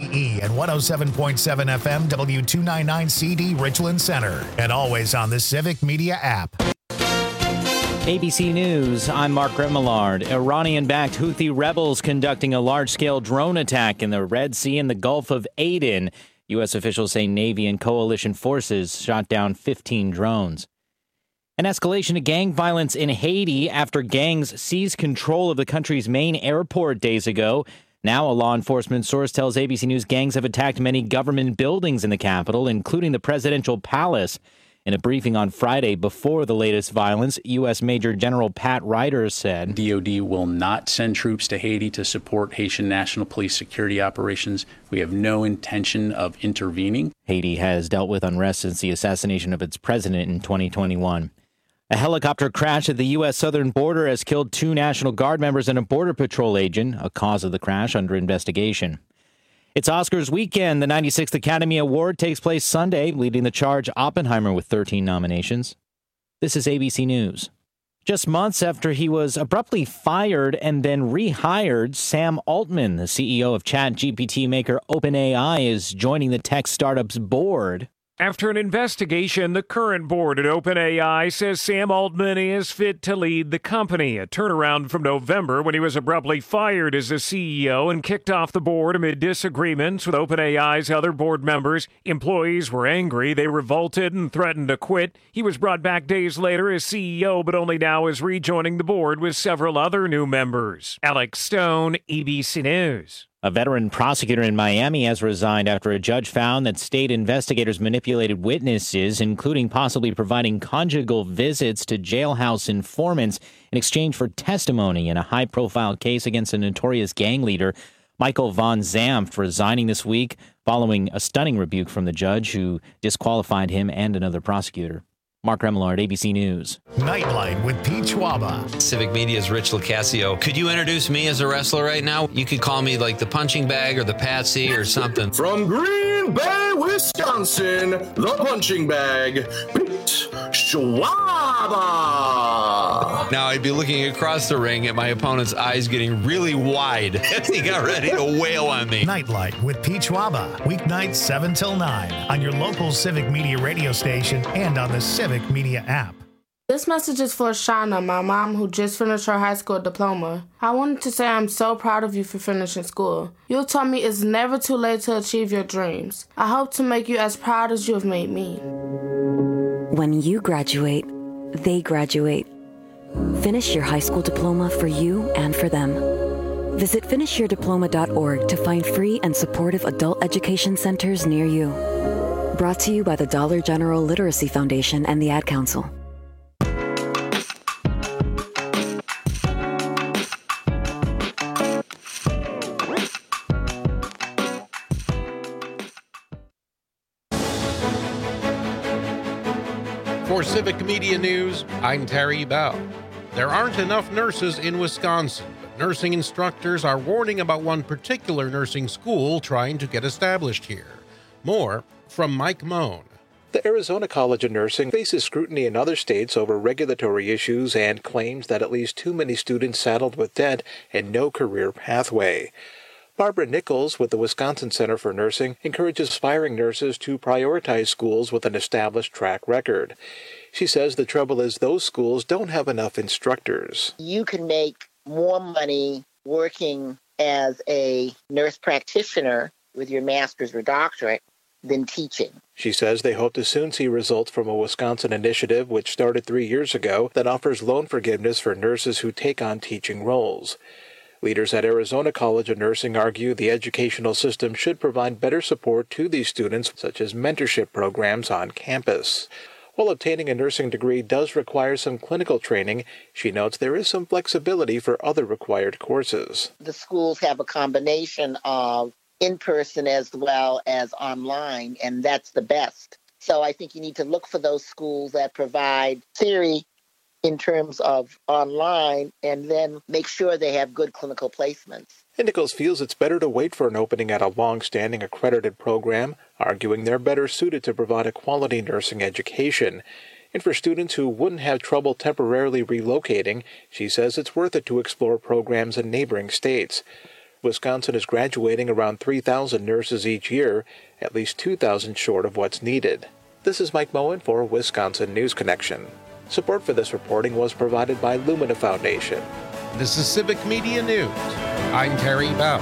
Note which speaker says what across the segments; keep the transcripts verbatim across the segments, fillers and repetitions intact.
Speaker 1: E and one oh seven point seven F M W two ninety-nine C D Richland Center. And always on the Civic Media app.
Speaker 2: A B C News, I'm Mark Remillard. Iranian-backed Houthi rebels conducting a large-scale drone attack in the Red Sea and the Gulf of Aden. U S officials say Navy and coalition forces shot down fifteen drones. An escalation of gang violence in Haiti after gangs seized control of the country's main airport days ago. Now, a law enforcement source tells A B C News gangs have attacked many government buildings in the capital, including the presidential palace. In a briefing on Friday before the latest violence, U S Major General Pat Ryder said,
Speaker 3: D O D will not send troops to Haiti to support Haitian National Police security operations. We have no intention of intervening.
Speaker 2: Haiti has dealt with unrest since the assassination of its president in twenty twenty-one. A helicopter crash at the U S southern border has killed two National Guard members and a Border Patrol agent, a cause of the crash under investigation. It's Oscars weekend. The ninety-sixth Academy Award takes place Sunday, leading the charge Oppenheimer with thirteen nominations. This is A B C News. Just months after he was abruptly fired and then rehired, Sam Altman, the C E O of ChatGPT maker OpenAI, is joining the tech startup's board.
Speaker 4: After an investigation, the current board at OpenAI says Sam Altman is fit to lead the company, a turnaround from November when he was abruptly fired as the C E O and kicked off the board amid disagreements with OpenAI's other board members. Employees were angry. They revolted and threatened to quit. He was brought back days later as C E O, but only now is rejoining the board with several other new members. Alex Stone, A B C News.
Speaker 2: A veteran prosecutor in Miami has resigned after a judge found that state investigators manipulated witnesses, including possibly providing conjugal visits to jailhouse informants in exchange for testimony in a high-profile case against a notorious gang leader. Michael Von Zamft resigning this week following a stunning rebuke from the judge who disqualified him and another prosecutor. Mark Remillard, A B C News.
Speaker 1: Nightlight with Pete Schwaba.
Speaker 5: Civic Media's Rich Locascio. Could you introduce me as a wrestler right now? You could call me like the punching bag or the Patsy or something.
Speaker 6: From Green Bay, Wisconsin, the punching bag, Pete Schwaba.
Speaker 5: Now I'd be looking across the ring at my opponent's eyes getting really wide as he got ready to wail on me.
Speaker 1: Nightlight with Pete Schwaba. Weeknights seven till nine on your local Civic Media radio station and on the Civic Media app.
Speaker 7: This message is for Shauna, my mom, who just finished her high school diploma. I wanted to say I'm so proud of you for finishing school. You told me it's never too late to achieve your dreams. I hope to make you as proud as you have made me.
Speaker 8: When you graduate, they graduate. Finish your high school diploma for you and for them. Visit finish your diploma dot org to find free and supportive adult education centers near you. Brought to you by the Dollar General Literacy Foundation and the Ad Council.
Speaker 9: For Civic Media News, I'm Terry Bell. There aren't enough nurses in Wisconsin, but nursing instructors are warning about one particular nursing school trying to get established here. More from Mike Moan.
Speaker 10: The Arizona College of Nursing faces scrutiny in other states over regulatory issues and claims that at least too many students saddled with debt and no career pathway. Barbara Nichols with the Wisconsin Center for Nursing encourages aspiring nurses to prioritize schools with an established track record. She says the trouble is those schools don't have enough instructors.
Speaker 11: You can make more money working as a nurse practitioner with your master's or doctorate than teaching.
Speaker 10: She says they hope to soon see results from a Wisconsin initiative which started three years ago that offers loan forgiveness for nurses who take on teaching roles. Leaders at Arizona College of Nursing argue the educational system should provide better support to these students, such as mentorship programs on campus. While obtaining a nursing degree does require some clinical training, she notes there is some flexibility for other required courses.
Speaker 11: The schools have a combination of in-person as well as online, and that's the best. So I think you need to look for those schools that provide theory in terms of online and then make sure they have good clinical placements.
Speaker 10: And Nichols feels it's better to wait for an opening at a long-standing accredited program, arguing they're better suited to provide a quality nursing education. And for students who wouldn't have trouble temporarily relocating, she says it's worth it to explore programs in neighboring states. Wisconsin is graduating around three thousand nurses each year, at least two thousand short of what's needed. This is Mike Moen for Wisconsin News Connection. Support for this reporting was provided by Lumina Foundation.
Speaker 9: This is Civic Media News. I'm Terry Bow.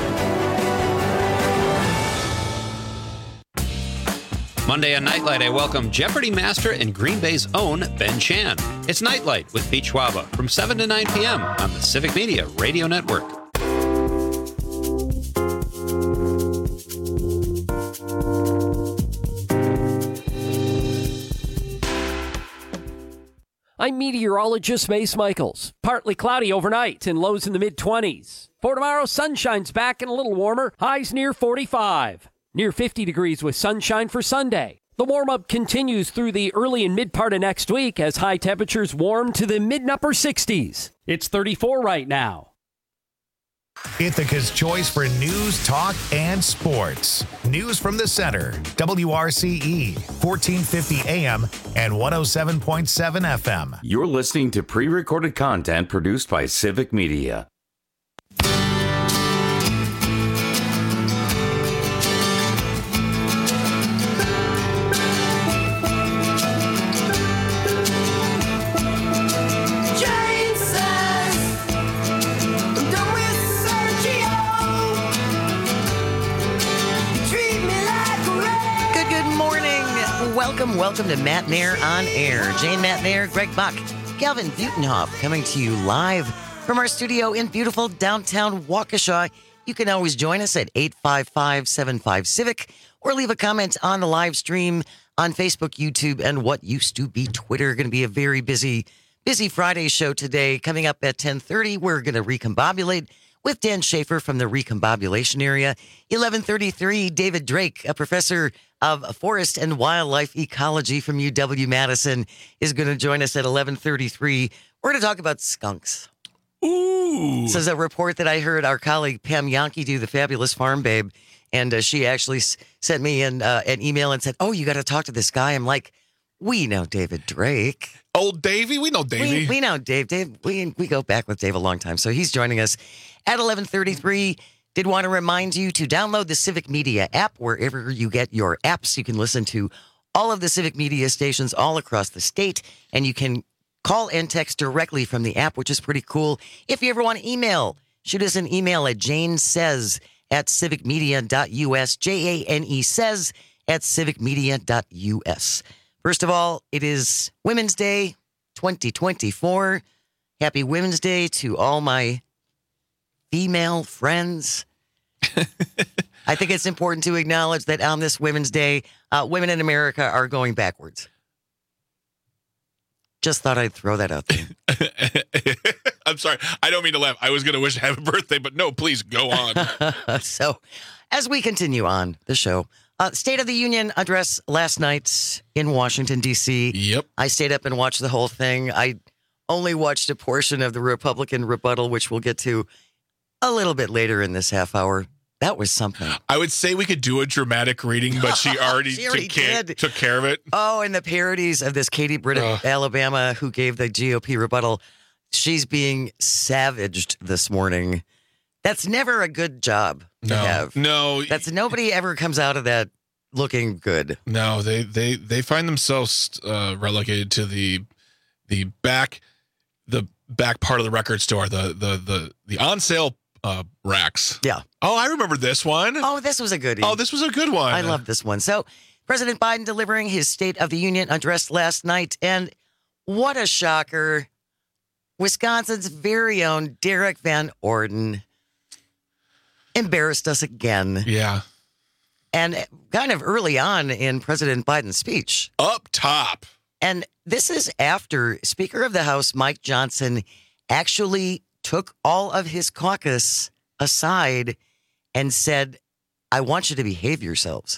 Speaker 5: Monday on Nightlight, I welcome Jeopardy master and Green Bay's own Ben Chan. It's Nightlight with Pete Schwaba from seven to nine p.m. on the Civic Media Radio Network.
Speaker 12: I'm meteorologist Mace Michaels. Partly cloudy overnight and lows in the mid-twenties. For tomorrow, sunshine's back and a little warmer. Highs near forty-five. Near fifty degrees with sunshine for Sunday. The warm-up continues through the early and mid part of next week as high temperatures warm to the mid and upper sixties. It's thirty-four right now.
Speaker 1: Ithaca's choice for news, talk, and sports. News from the center. W R C E, fourteen fifty A M and one oh seven point seven F M.
Speaker 13: You're listening to pre-recorded content produced by Civic Media.
Speaker 14: Welcome, welcome to Matt Nair on Air. Jane Matt Nair, Greg Buck, Calvin Butenhoff coming to you live from our studio in beautiful downtown Waukesha. You can always join us at eight five five, seven five, Civic or leave a comment on the live stream on Facebook, YouTube, and what used to be Twitter. Going to be a very busy, busy Friday show today. Coming up at ten thirty, we're going to recombobulate with Dan Schaefer from the recombobulation area. eleven thirty-three, David Drake, a professor of forest and wildlife ecology from U W-Madison, is going to join us at eleven thirty-three. We're going to talk about skunks.
Speaker 15: Ooh.
Speaker 14: This is a report that I heard our colleague Pam Yankee do, the fabulous farm babe, and uh, she actually s- sent me an, uh, an email and said, oh, you got to talk to this guy. I'm like, we know David Drake.
Speaker 15: Old Davey? We know Davey.
Speaker 14: We, we know Dave. Dave. We, we go back with Dave a long time, so he's joining us at eleven thirty-three. Did want to remind you to download the Civic Media app wherever you get your apps. You can listen to all of the Civic Media stations all across the state, and you can call and text directly from the app, which is pretty cool. If you ever want to email, shoot us an email at janesays at civicmedia.us, J A N E says at civicmedia.us. First of all, it is Women's Day twenty twenty-four. Happy Women's Day to all my female friends. I think it's important to acknowledge that on this Women's Day, uh, women in America are going backwards. Just thought I'd throw that out there.
Speaker 15: I'm sorry. I don't mean to laugh. I was going to wish happy birthday, but no, please go on.
Speaker 14: So, as we continue on the show, uh, State of the Union address last night in Washington, D C.
Speaker 15: Yep.
Speaker 14: I stayed up and watched the whole thing. I only watched a portion of the Republican rebuttal, which we'll get to a little bit later in this half hour. That was something.
Speaker 15: I would say we could do a dramatic reading, but she already,
Speaker 14: She already
Speaker 15: took, care,
Speaker 14: did.
Speaker 15: took care of it.
Speaker 14: Oh, and the parodies of this Katie Britt of
Speaker 15: Ugh.
Speaker 14: Alabama, who gave the G O P rebuttal. She's being savaged this morning. That's never a good job to
Speaker 15: No,
Speaker 14: have.
Speaker 15: no.
Speaker 14: That's nobody ever comes out of that looking good.
Speaker 15: No, they they they find themselves uh, relegated to the the back the back part of the record store, the the the the on sale uh, racks.
Speaker 14: Yeah.
Speaker 15: Oh, I remember this one.
Speaker 14: Oh, this was a goodie.
Speaker 15: Oh, this was a good one.
Speaker 14: I love this one. So, President Biden delivering his State of the Union address last night, and what a shocker. Wisconsin's very own Derek Van Orden embarrassed us again.
Speaker 15: Yeah.
Speaker 14: And kind of early on in President Biden's speech.
Speaker 15: Up top.
Speaker 14: And this is after Speaker of the House Mike Johnson actually took all of his caucus aside and said, I want you to behave yourselves.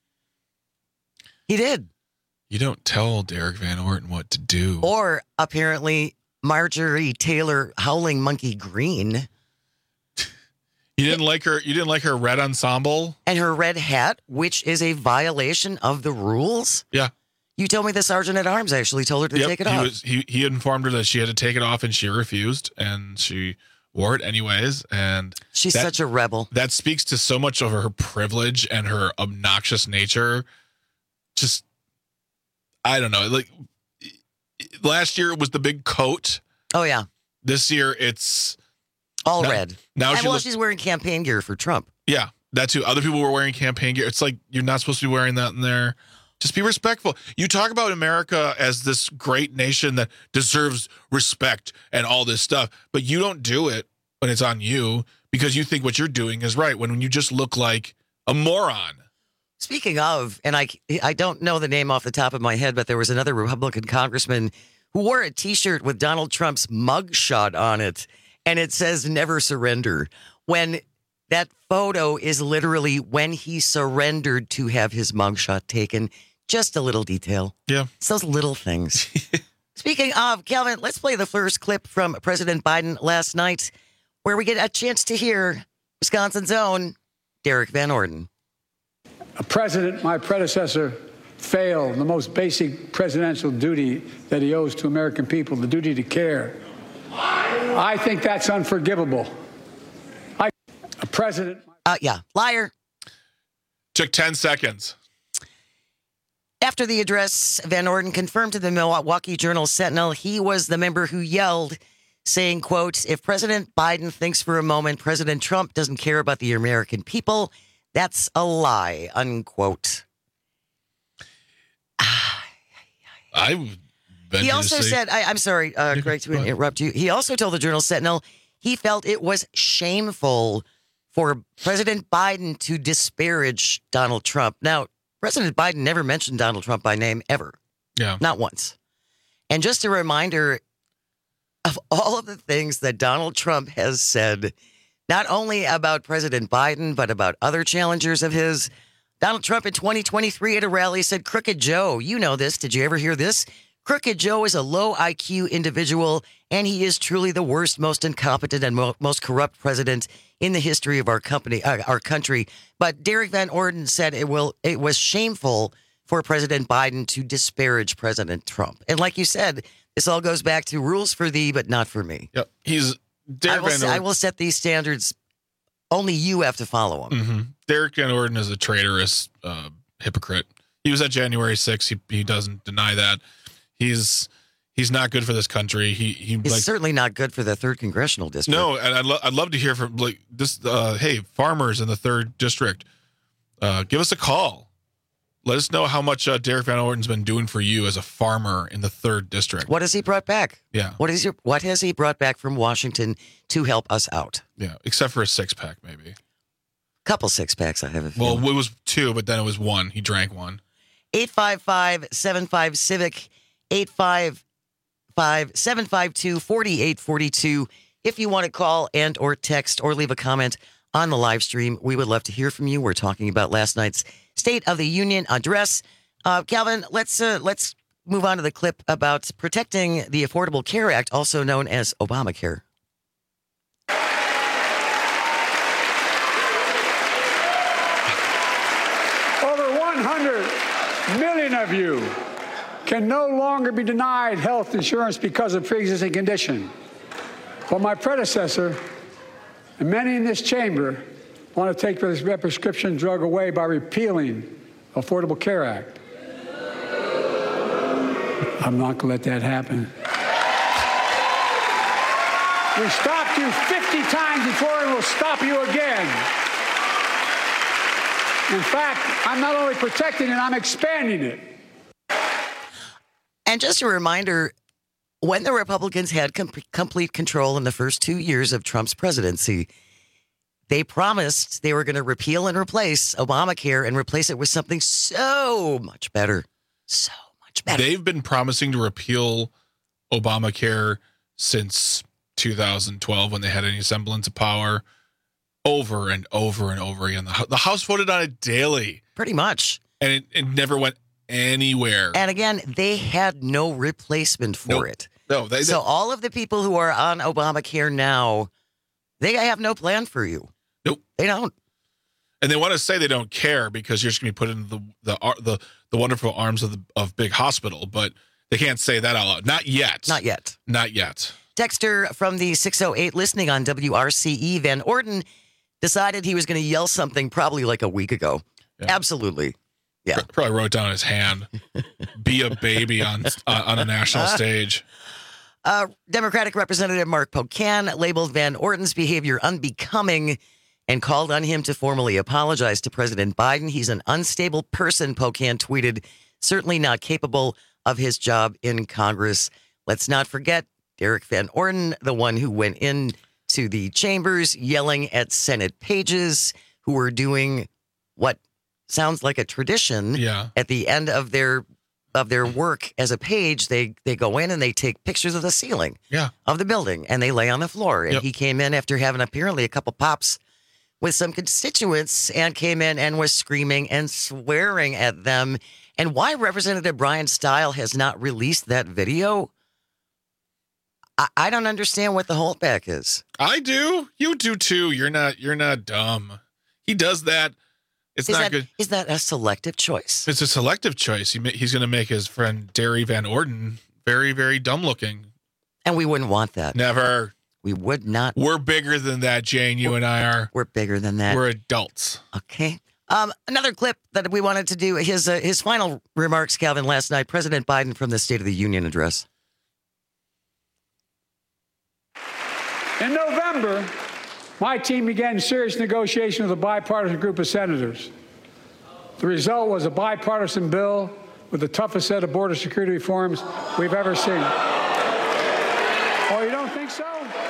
Speaker 14: He did.
Speaker 15: You don't tell Derek Van Orton what to do.
Speaker 14: Or apparently Marjorie Taylor Howling Monkey Green.
Speaker 15: You didn't like her you didn't like her red ensemble?
Speaker 14: And her red hat, which is a violation of the rules.
Speaker 15: Yeah.
Speaker 14: You told me the sergeant at arms actually told her to
Speaker 15: Yep,
Speaker 14: take it
Speaker 15: he
Speaker 14: off.
Speaker 15: Was, he he informed her that she had to take it off and she refused, and she wore it anyways. And
Speaker 14: she's
Speaker 15: that,
Speaker 14: such a rebel.
Speaker 15: That speaks to so much of her privilege and her obnoxious nature. Just, I don't know. Like last year it was the big coat.
Speaker 14: Oh, yeah.
Speaker 15: This year it's
Speaker 14: all
Speaker 15: now,
Speaker 14: red.
Speaker 15: Now
Speaker 14: and
Speaker 15: she
Speaker 14: well,
Speaker 15: looks,
Speaker 14: she's wearing campaign gear for Trump.
Speaker 15: Yeah, that too. Other people were wearing campaign gear. It's like you're not supposed to be wearing that in there. Just be respectful. You talk about America as this great nation that deserves respect and all this stuff, but you don't do it when it's on you because you think what you're doing is right when you just look like a moron.
Speaker 14: Speaking of, and I, I don't know the name off the top of my head, but there was another Republican congressman who wore a T-shirt with Donald Trump's mugshot on it, and it says never surrender. When that photo is literally when he surrendered to have his mugshot taken. Just a little detail.
Speaker 15: Yeah.
Speaker 14: It's those little things. Speaking of, Calvin, let's play the first clip from President Biden last night, where we get a chance to hear Wisconsin's own Derek Van Orden.
Speaker 16: A president, my predecessor, failed the most basic presidential duty that he owes to American people, the duty to care. I think that's unforgivable. I, a president.
Speaker 14: Uh, yeah, liar.
Speaker 15: Took ten seconds.
Speaker 14: After the address, Van Orden confirmed to the Milwaukee Journal Sentinel he was the member who yelled, saying, quote, if President Biden thinks for a moment President Trump doesn't care about the American people, that's a lie, unquote.
Speaker 15: I.
Speaker 14: He also said, I, I'm sorry, uh, Greg, to interrupt you. He also told the Journal Sentinel he felt it was shameful for President Biden to disparage Donald Trump. Now, President Biden never mentioned Donald Trump by name ever.
Speaker 15: Yeah.
Speaker 14: Not once. And just a reminder of all of the things that Donald Trump has said, not only about President Biden, but about other challengers of his. Donald Trump in twenty twenty-three at a rally said, Crooked Joe, you know this. Did you ever hear this? Crooked Joe is a low I Q individual, and he is truly the worst, most incompetent, and mo- most corrupt president in the history of our company, uh, our country. But Derek Van Orden said it will. It was shameful for President Biden to disparage President Trump. And like you said, this all goes back to rules for thee, but not for me.
Speaker 15: Yep, he's Derek
Speaker 14: I will,
Speaker 15: Van Orden.
Speaker 14: I will set these standards. Only you have to follow them.
Speaker 15: Mm-hmm. Derek Van Orden is a traitorous uh, hypocrite. He was at January sixth. He he doesn't deny that. He's he's not good for this country. He he
Speaker 14: He's
Speaker 15: like,
Speaker 14: certainly not good for the third congressional district.
Speaker 15: No, and I'd, lo- I'd love to hear from like this. Uh, hey, farmers in the third district, uh, give us a call. Let us know how much uh, Derek Van Orden's been doing for you as a farmer in the third district.
Speaker 14: What has he brought back?
Speaker 15: Yeah.
Speaker 14: What is your, What has he brought back from Washington to help us out?
Speaker 15: Yeah, except for a six pack, maybe.
Speaker 14: Couple six packs, I have a
Speaker 15: Well,
Speaker 14: feeling.
Speaker 15: it was two, but then it was one. He drank one.
Speaker 14: eight five five, seven five, civic, eight five five, seven five two, four eight four two. If you want to call and or text or leave a comment on the live stream, we would love to hear from you. We're talking about last night's State of the Union address. Uh, Calvin, let's uh, let's move on to the clip about protecting the Affordable Care Act, also known as Obamacare.
Speaker 16: Over one hundred million of you can no longer be denied health insurance because of pre-existing condition. But my predecessor and many in this chamber want to take this prescription drug away by repealing the Affordable Care Act. I'm not going to let that happen. We stopped you fifty times before and we'll stop you again. In fact, I'm not only protecting it, I'm expanding it.
Speaker 14: And just a reminder, when the Republicans had com- complete control in the first two years of Trump's presidency, they promised they were going to repeal and replace Obamacare and replace it with something so much better. So much better.
Speaker 15: They've been promising to repeal Obamacare since two thousand twelve when they had any semblance of power, over and over and over again. The, the House voted on it daily.
Speaker 14: Pretty much.
Speaker 15: And it, it never went anywhere.
Speaker 14: And again, they had no replacement for
Speaker 15: Nope.
Speaker 14: it.
Speaker 15: No, they,
Speaker 14: so
Speaker 15: they,
Speaker 14: all of the people who are on Obamacare now, they have no plan for you.
Speaker 15: Nope.
Speaker 14: They don't.
Speaker 15: And they want to say they don't care because you're just going to be put in the the the the wonderful arms of the of big hospital, but they can't say that out loud. Not yet.
Speaker 14: Not yet.
Speaker 15: Not yet.
Speaker 14: Texter from the six oh eight listening on W R C E, Van Orden, decided he was going to yell something probably like a week ago. Yeah. Absolutely. Yeah.
Speaker 15: Probably wrote down his hand. Be a baby on uh, on a national stage.
Speaker 14: Uh, Democratic Representative Mark Pocan labeled Van Orden's behavior unbecoming and called on him to formally apologize to President Biden. He's an unstable person, Pocan tweeted, certainly not capable of his job in Congress. Let's not forget Derek Van Orden, the one who went in to the chambers yelling at Senate pages who were doing what sounds like a tradition.
Speaker 15: Yeah.
Speaker 14: At the end of their of their work as a page, they they go in and they take pictures of the ceiling
Speaker 15: yeah.
Speaker 14: of the building and they lay on the floor. And
Speaker 15: yep.
Speaker 14: he came in after having apparently a couple pops with some constituents and came in and was screaming and swearing at them. And why Representative Brian Stile has not released that video, I, I don't understand what the holdback is.
Speaker 15: I do. You do too. You're not. You're not dumb. He does that. It's
Speaker 14: is
Speaker 15: not
Speaker 14: that,
Speaker 15: good.
Speaker 14: Is that a selective choice?
Speaker 15: It's a selective choice. He, he's going to make his friend Derry Van Orden very, very dumb looking.
Speaker 14: And we wouldn't want that.
Speaker 15: Never.
Speaker 14: We would not.
Speaker 15: We're bigger than that, Jane. You
Speaker 14: we're,
Speaker 15: and I are.
Speaker 14: We're bigger than that.
Speaker 15: We're adults.
Speaker 14: Okay. Um, another clip that we wanted to do, his uh, his final remarks, Calvin, last night, President Biden from the State of the Union address.
Speaker 16: In November, my team began serious negotiation with a bipartisan group of senators. The result was a bipartisan bill with the toughest set of border security reforms we've ever seen. Oh, you don't think so?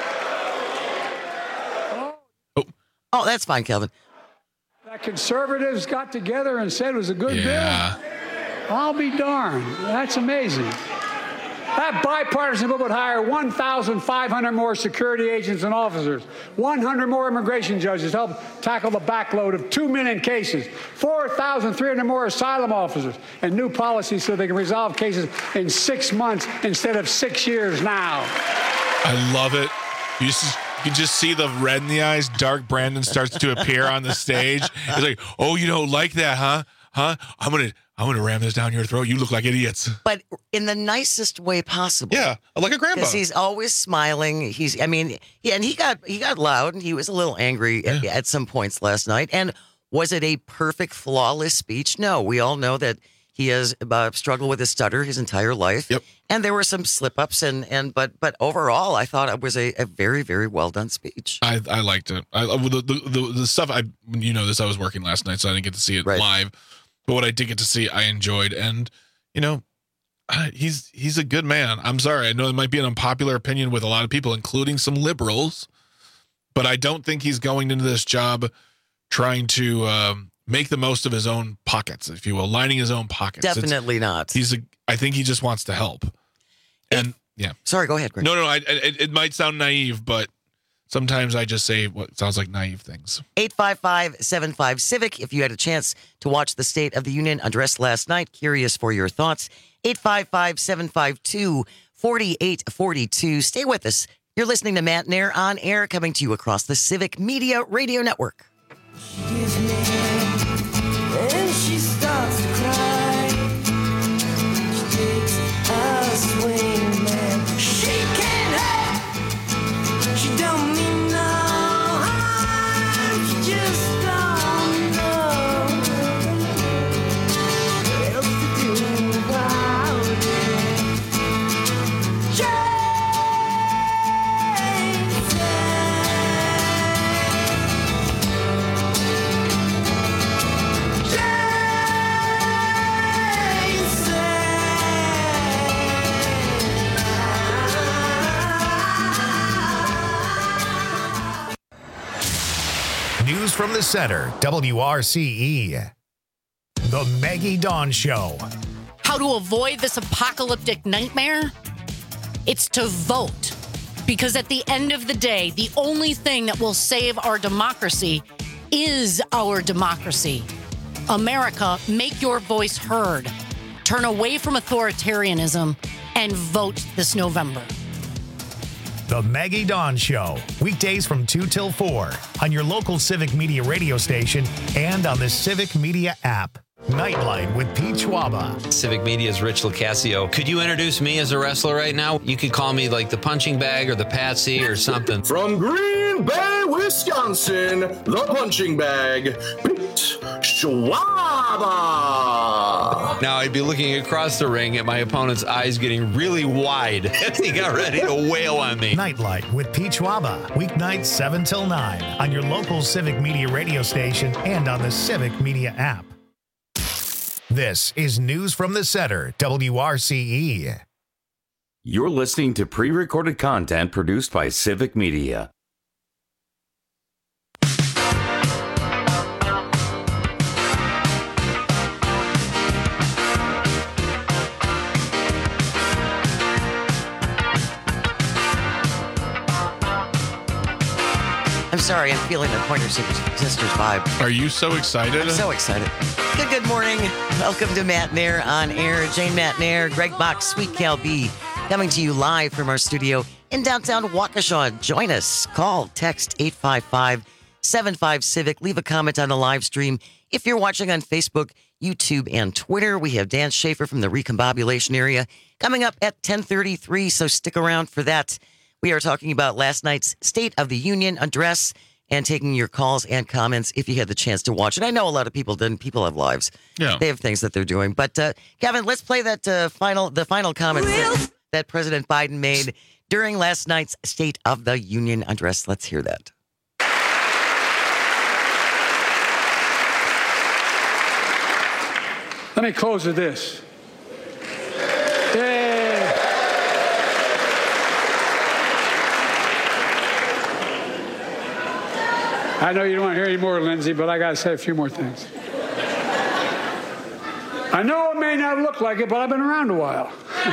Speaker 16: Oh,
Speaker 14: oh that's fine, Calvin.
Speaker 16: That conservatives got together and said it was a good
Speaker 15: yeah.
Speaker 16: bill? I'll be darned. That's amazing. That bipartisan bill would hire one thousand five hundred more security agents and officers, one hundred more immigration judges to help tackle the backload of two million cases, four thousand three hundred more asylum officers, and new policies so they can resolve cases in six months instead of six years now.
Speaker 15: I love it. You just, you just see the red in the eyes. Dark Brandon starts to appear on the stage. He's like, oh, you don't like that, huh? Huh? I'm going to... I'm going to ram this down your throat. You look like idiots.
Speaker 14: But in the nicest way possible.
Speaker 15: Yeah, like a grandpa.
Speaker 14: Because he's always smiling. He's, I mean, yeah, and he got he got loud and he was a little angry yeah. at, at some points last night. And was it a perfect, flawless speech? No. We all know that he has uh, struggled with a stutter his entire life.
Speaker 15: Yep.
Speaker 14: And there were some slip-ups, and and but but overall, I thought it was a, a very, very well done speech.
Speaker 15: I, I liked it. I the, the the the stuff I you know this I was working last night, so I didn't get to see it right. live. But what I did get to see, I enjoyed. And, you know, he's he's a good man. I'm sorry. I know it might be an unpopular opinion with a lot of people, including some liberals. But I don't think he's going into this job trying to um, make the most of his own pockets, if you will, lining his own pockets.
Speaker 14: Definitely
Speaker 15: it's,
Speaker 14: not.
Speaker 15: He's a. I think he just wants to help. And,
Speaker 14: if,
Speaker 15: yeah.
Speaker 14: Sorry, go ahead, Greg.
Speaker 15: No, no, I, it, it might sound naive, but sometimes I just say what sounds like naive things.
Speaker 14: eight five five, seven five, CIVIC. If you had a chance to watch the State of the Union address last night, curious for your thoughts. eight five five, seven five two, four eight four two. Stay with us. You're listening to Matt Nair on air, coming to you across the Civic Media Radio Network.
Speaker 17: And she starts to cry. She takes a swing, man. She can't help. She don't mean no harm. She just don't know what else to do about it.
Speaker 1: News from the center, W R C E. The Maggie Dawn Show.
Speaker 18: How to avoid this apocalyptic nightmare? It's to vote. Because at the end of the day, the only thing that will save our democracy is our democracy. America, make your voice heard. Turn away from authoritarianism and vote this November.
Speaker 1: The Maggie Dawn Show, weekdays from two till four on your local Civic Media radio station and on the Civic Media app. Nightlight with Pete Schwaba.
Speaker 5: Civic Media's Rich Locascio. Could you introduce me as a wrestler right now? You could call me like the punching bag or the Patsy or something.
Speaker 6: From Green Bay, Wisconsin, the punching bag, Pete Schwaba.
Speaker 5: Now I'd be looking across the ring at my opponent's eyes getting really wide as he got ready to wail on me.
Speaker 1: Nightlight with Pete Schwaba. Weeknights seven till nine on your local Civic Media radio station and on the Civic Media app. This is News from the Center, W R C E.
Speaker 13: You're listening to pre-recorded content produced by Civic Media.
Speaker 14: I'm sorry, I'm feeling the Pointer Sisters vibe.
Speaker 15: Are you so excited?
Speaker 14: I'm so excited. Good, good morning. Welcome to Matt Nair on Air. Jane Matt Nair, Greg Box, Sweet Cal B, coming to you live from our studio in downtown Waukesha. Join us. Call, text eight five five, seven five, Civic. Leave a comment on the live stream. If you're watching on Facebook, YouTube, and Twitter, we have Dan Schaefer from the Recombobulation area coming up at ten thirty-three, so stick around for that. We are talking about last night's State of the Union address and taking your calls and comments if you had the chance to watch it. I know a lot of people didn't. People have lives.
Speaker 15: Yeah.
Speaker 14: They have things that they're doing. But, uh, Kevin, let's play that uh, final, the final comment that, that President Biden made during last night's State of the Union address. Let's hear that.
Speaker 16: Let me close with this. Yeah. I know you don't want to hear any more, Lindsay, but I got to say a few more things. I know it may not look like it, but I've been around a while.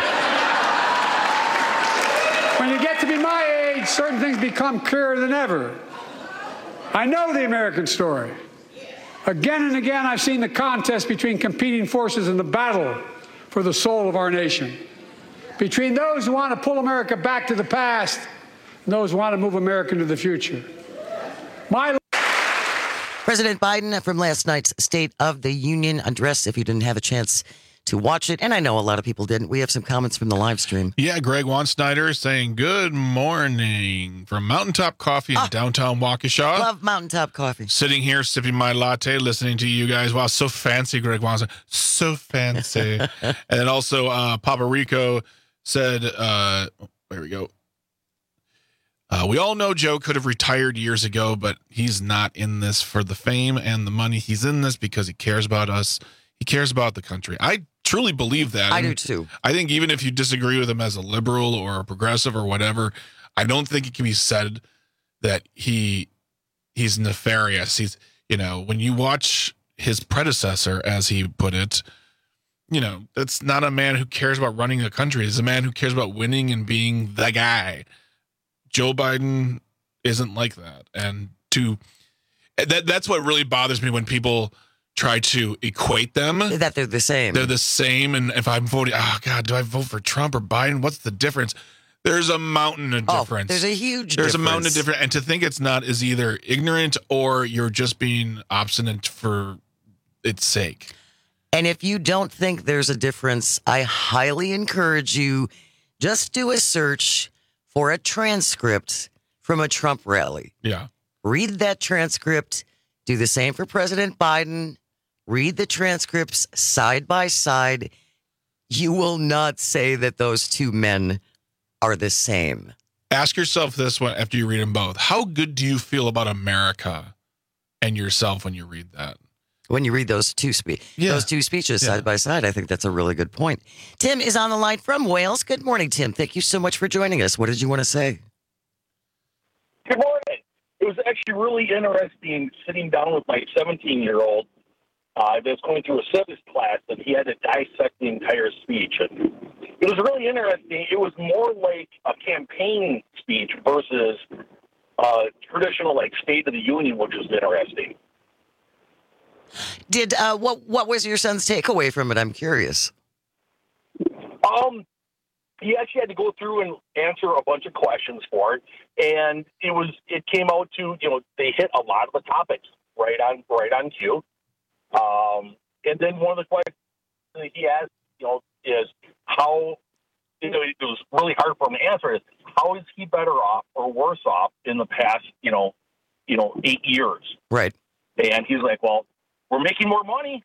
Speaker 16: When you get to be my age, certain things become clearer than ever. I know the American story. Again and again, I've seen the contest between competing forces in the battle for the soul of our nation. Between those who want to pull America back to the past and those who want to move America into the future. My
Speaker 14: President Biden from last night's State of the Union address, if you didn't have a chance to watch it, and I know a lot of people didn't. We have some comments from the live stream.
Speaker 15: Yeah, Greg Wansnyder saying good morning from Mountaintop Coffee in
Speaker 14: oh,
Speaker 15: downtown Waukesha.
Speaker 14: Love Mountaintop Coffee.
Speaker 15: Sitting here sipping my latte, listening to you guys. Wow, so fancy, Greg Wansnyder. So fancy. And then also uh, Papa Rico said, uh, there we go. Uh, we all know Joe could have retired years ago, but he's not in this for the fame and the money. He's in this because he cares about us. He cares about the country. I truly believe that.
Speaker 14: I
Speaker 15: and
Speaker 14: do too.
Speaker 15: I think even if you disagree with him as a liberal or a progressive or whatever, I don't think it can be said that he he's nefarious. He's, you know, when you watch his predecessor, as he put it, you know, that's not a man who cares about running the country. It's a man who cares about winning and being the guy. Joe Biden isn't like that. And to that that's what really bothers me when people try to equate them.
Speaker 14: That they're the same.
Speaker 15: They're the same. And if I'm voting, oh God, do I vote for Trump or Biden? What's the difference? There's a mountain of difference.
Speaker 14: Oh, there's a huge
Speaker 15: There's
Speaker 14: difference.
Speaker 15: a mountain of difference. And to think it's not is either ignorant or you're just being obstinate for its sake.
Speaker 14: And if you don't think there's a difference, I highly encourage you just do a search for a transcript from a Trump rally.
Speaker 15: Yeah.
Speaker 14: Read that transcript. Do the same for President Biden. Read the transcripts side by side. You will not say that those two men are the same.
Speaker 15: Ask yourself this one after you read them both. How good do you feel about America and yourself when you read that?
Speaker 14: When you read those two spe-
Speaker 15: Yeah.
Speaker 14: those two speeches
Speaker 15: Yeah.
Speaker 14: side by side, I think that's a really good point. Tim is on the line from Wales. Good morning, Tim. Thank you so much for joining us. What did you want to say?
Speaker 19: Good morning. It was actually really interesting sitting down with my seventeen-year-old uh, that's going through a civics class, and he had to dissect the entire speech. And it was really interesting. It was more like a campaign speech versus uh, traditional, like, State of the Union, which was interesting.
Speaker 14: Did uh, what? What was your son's takeaway from it? I'm curious.
Speaker 19: Um, he actually had to go through and answer a bunch of questions for it, and it was it came out to you know they hit a lot of the topics right on right on cue, um, and then one of the questions that he asked, you know, is how, you know, it was really hard for him to answer is, how is he better off or worse off in the past, you know, you know, eight years?
Speaker 14: Right.
Speaker 19: And he's like, well, we're making more money.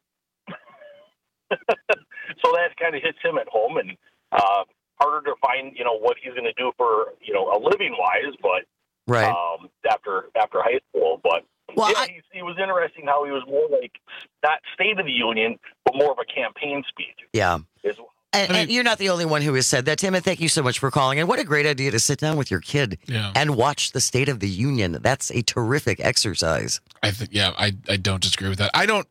Speaker 19: So that kind of hits him at home, and uh, harder to find, you know, what he's going to do for, you know, a living wise, but
Speaker 14: right.
Speaker 19: um, after after high school. But
Speaker 14: well,
Speaker 19: yeah,
Speaker 14: I,
Speaker 19: he, he was interesting how he was more like not State of the Union, but more of a campaign speech.
Speaker 14: Yeah.
Speaker 19: Is,
Speaker 14: And, and you're not the only one who has said that, Tim, and thank you so much for calling. And what a great idea to sit down with your kid
Speaker 15: yeah.
Speaker 14: and watch the State of the Union. That's a terrific exercise.
Speaker 15: I think, yeah, I, I don't disagree with that. I don't,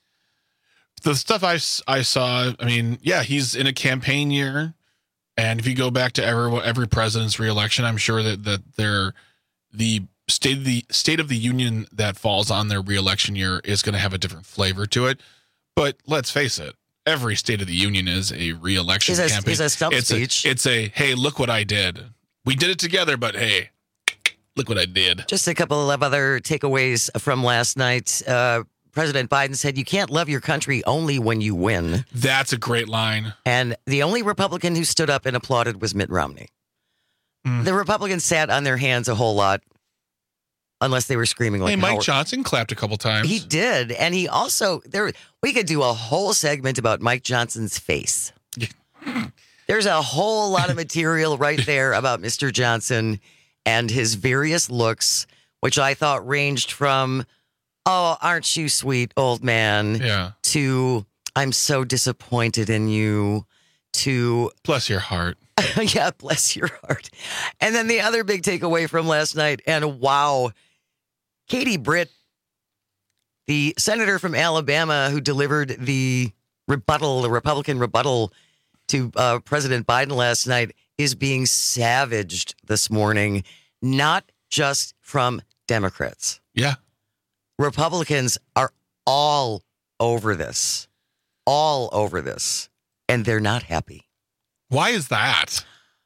Speaker 15: the stuff I, I saw, I mean, yeah, he's in a campaign year. And if you go back to every, every president's reelection, I'm sure that, that they're, the state of the State of the Union that falls on their reelection year is going to have a different flavor to it. But let's face it. Every State of the Union is a re-election
Speaker 14: is a,
Speaker 15: campaign.
Speaker 14: Is a stump
Speaker 15: it's
Speaker 14: speech.
Speaker 15: A, it's a, hey, look what I did. We did it together, but hey, look what I did.
Speaker 14: Just a couple of other takeaways from last night. Uh, President Biden said, you can't love your country only when you win.
Speaker 15: That's a great line.
Speaker 14: And the only Republican who stood up and applauded was Mitt Romney. Mm. The Republicans sat on their hands a whole lot. Unless they were screaming like
Speaker 15: Hey, Mike
Speaker 14: Howard.
Speaker 15: Johnson clapped a couple times.
Speaker 14: He did. And he also, there. we could do a whole segment about Mike Johnson's face. There's a whole lot of material right there about Mister Johnson and his various looks, which I thought ranged from, oh, aren't you sweet, old man,
Speaker 15: yeah.
Speaker 14: to I'm so disappointed in you, to
Speaker 15: bless your heart.
Speaker 14: Yeah, bless your heart. And then the other big takeaway from last night, and wow, Katie Britt, the senator from Alabama who delivered the rebuttal, the Republican rebuttal to uh, President Biden last night, is being savaged this morning, not just from Democrats.
Speaker 15: Yeah.
Speaker 14: Republicans are all over this, all over this, and they're not happy.
Speaker 15: Why is that?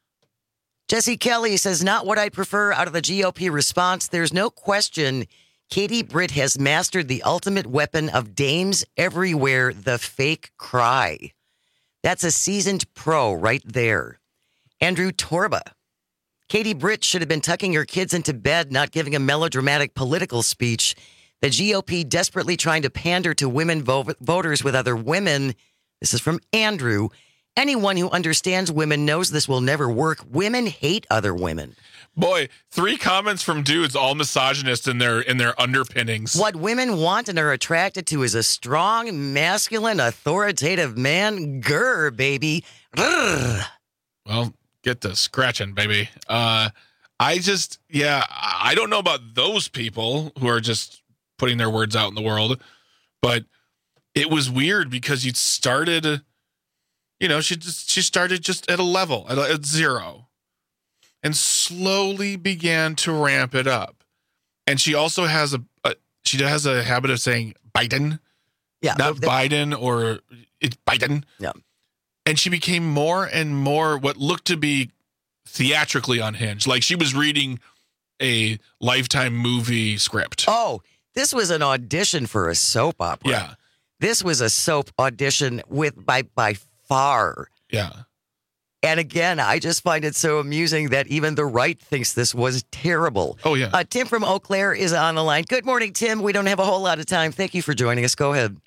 Speaker 14: Jesse Kelly says, not what I'd prefer out of the G O P response. There's no question Katie Britt has mastered the ultimate weapon of dames everywhere, the fake cry. That's a seasoned pro right there. Andrew Torba. Katie Britt should have been tucking her kids into bed, not giving a melodramatic political speech. The G O P desperately trying to pander to women vo- voters with other women. This is from Andrew. Anyone who understands women knows this will never work. Women hate other women.
Speaker 15: Boy, three comments from dudes, all misogynist in their in their underpinnings.
Speaker 14: What women want and are attracted to is a strong, masculine, authoritative man. Grr, baby. Grr.
Speaker 15: Well, get to scratching, baby. Uh, I just, yeah, I don't know about those people who are just putting their words out in the world, but it was weird because you started... You know, she just she started just at a level, at, a, at zero, and slowly began to ramp it up. And she also has a, a she has a habit of saying Biden,
Speaker 14: yeah,
Speaker 15: not
Speaker 14: they,
Speaker 15: Biden or it's Biden.
Speaker 14: Yeah,
Speaker 15: and she became more and more what looked to be theatrically unhinged, like she was reading a Lifetime movie script.
Speaker 14: Oh, this was an audition for a soap opera.
Speaker 15: Yeah,
Speaker 14: this was a soap audition with by by. Far.
Speaker 15: Yeah.
Speaker 14: And again, I just find it so amusing that even the right thinks this was terrible.
Speaker 15: Oh, yeah.
Speaker 14: Uh, Tim from Eau Claire is on the line. Good morning, Tim. We don't have a whole lot of time. Thank you for joining us. Go ahead.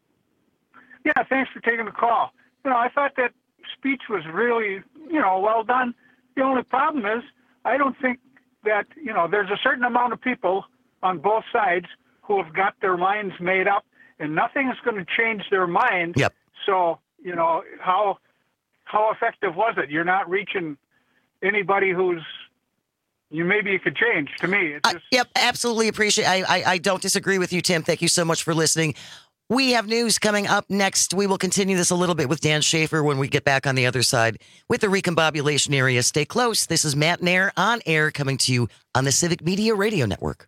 Speaker 20: Yeah, thanks for taking the call. You know, I thought that speech was really, you know, well done. The only problem is I don't think that, you know, there's a certain amount of people on both sides who have got their minds made up, and nothing is going to change their mind.
Speaker 14: Yep.
Speaker 20: So, you know, how how effective was it? You're not reaching anybody who's you maybe you could change. To me, it's just,
Speaker 14: uh, yep, absolutely appreciate. I, I I don't disagree with you, Tim. Thank you so much for listening. We have news coming up next. We will continue this a little bit with Dan Schaefer when we get back on the other side with the recombobulation area. Stay close. This is Matt Nair on air, coming to you on the Civic Media Radio Network.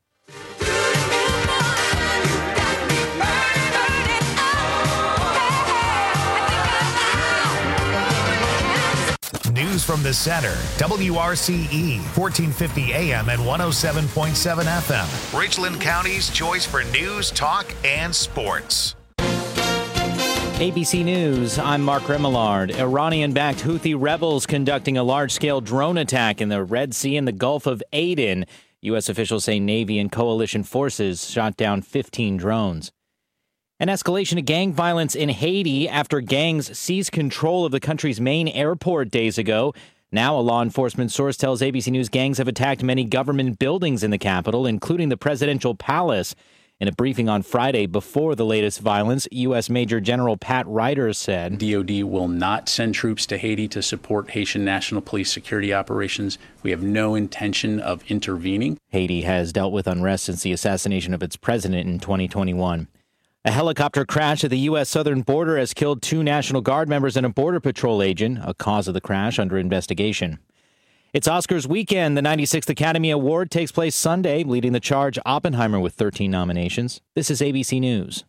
Speaker 1: News from the center. W R C E, fourteen fifty A M and one oh seven point seven F M. Richland County's choice for news, talk, and sports.
Speaker 2: A B C News, I'm Mark Remillard. Iranian-backed Houthi rebels conducting a large-scale drone attack in the Red Sea and the Gulf of Aden. U S officials say Navy and coalition forces shot down fifteen drones. An escalation of gang violence in Haiti after gangs seized control of the country's main airport days ago. Now, a law enforcement source tells A B C News gangs have attacked many government buildings in the capital, including the presidential palace. In a briefing on Friday before the latest violence, U S. Major General Pat Ryder said,
Speaker 3: D O D will not send troops to Haiti to support Haitian National Police security operations. We have no intention of intervening.
Speaker 2: Haiti has dealt with unrest since the assassination of its president in twenty twenty-one. A helicopter crash at the U S southern border has killed two National Guard members and a Border Patrol agent, a cause of the crash under investigation. It's Oscars weekend. The ninety-sixth Academy Award takes place Sunday, leading the charge Oppenheimer with thirteen nominations. This is A B C News.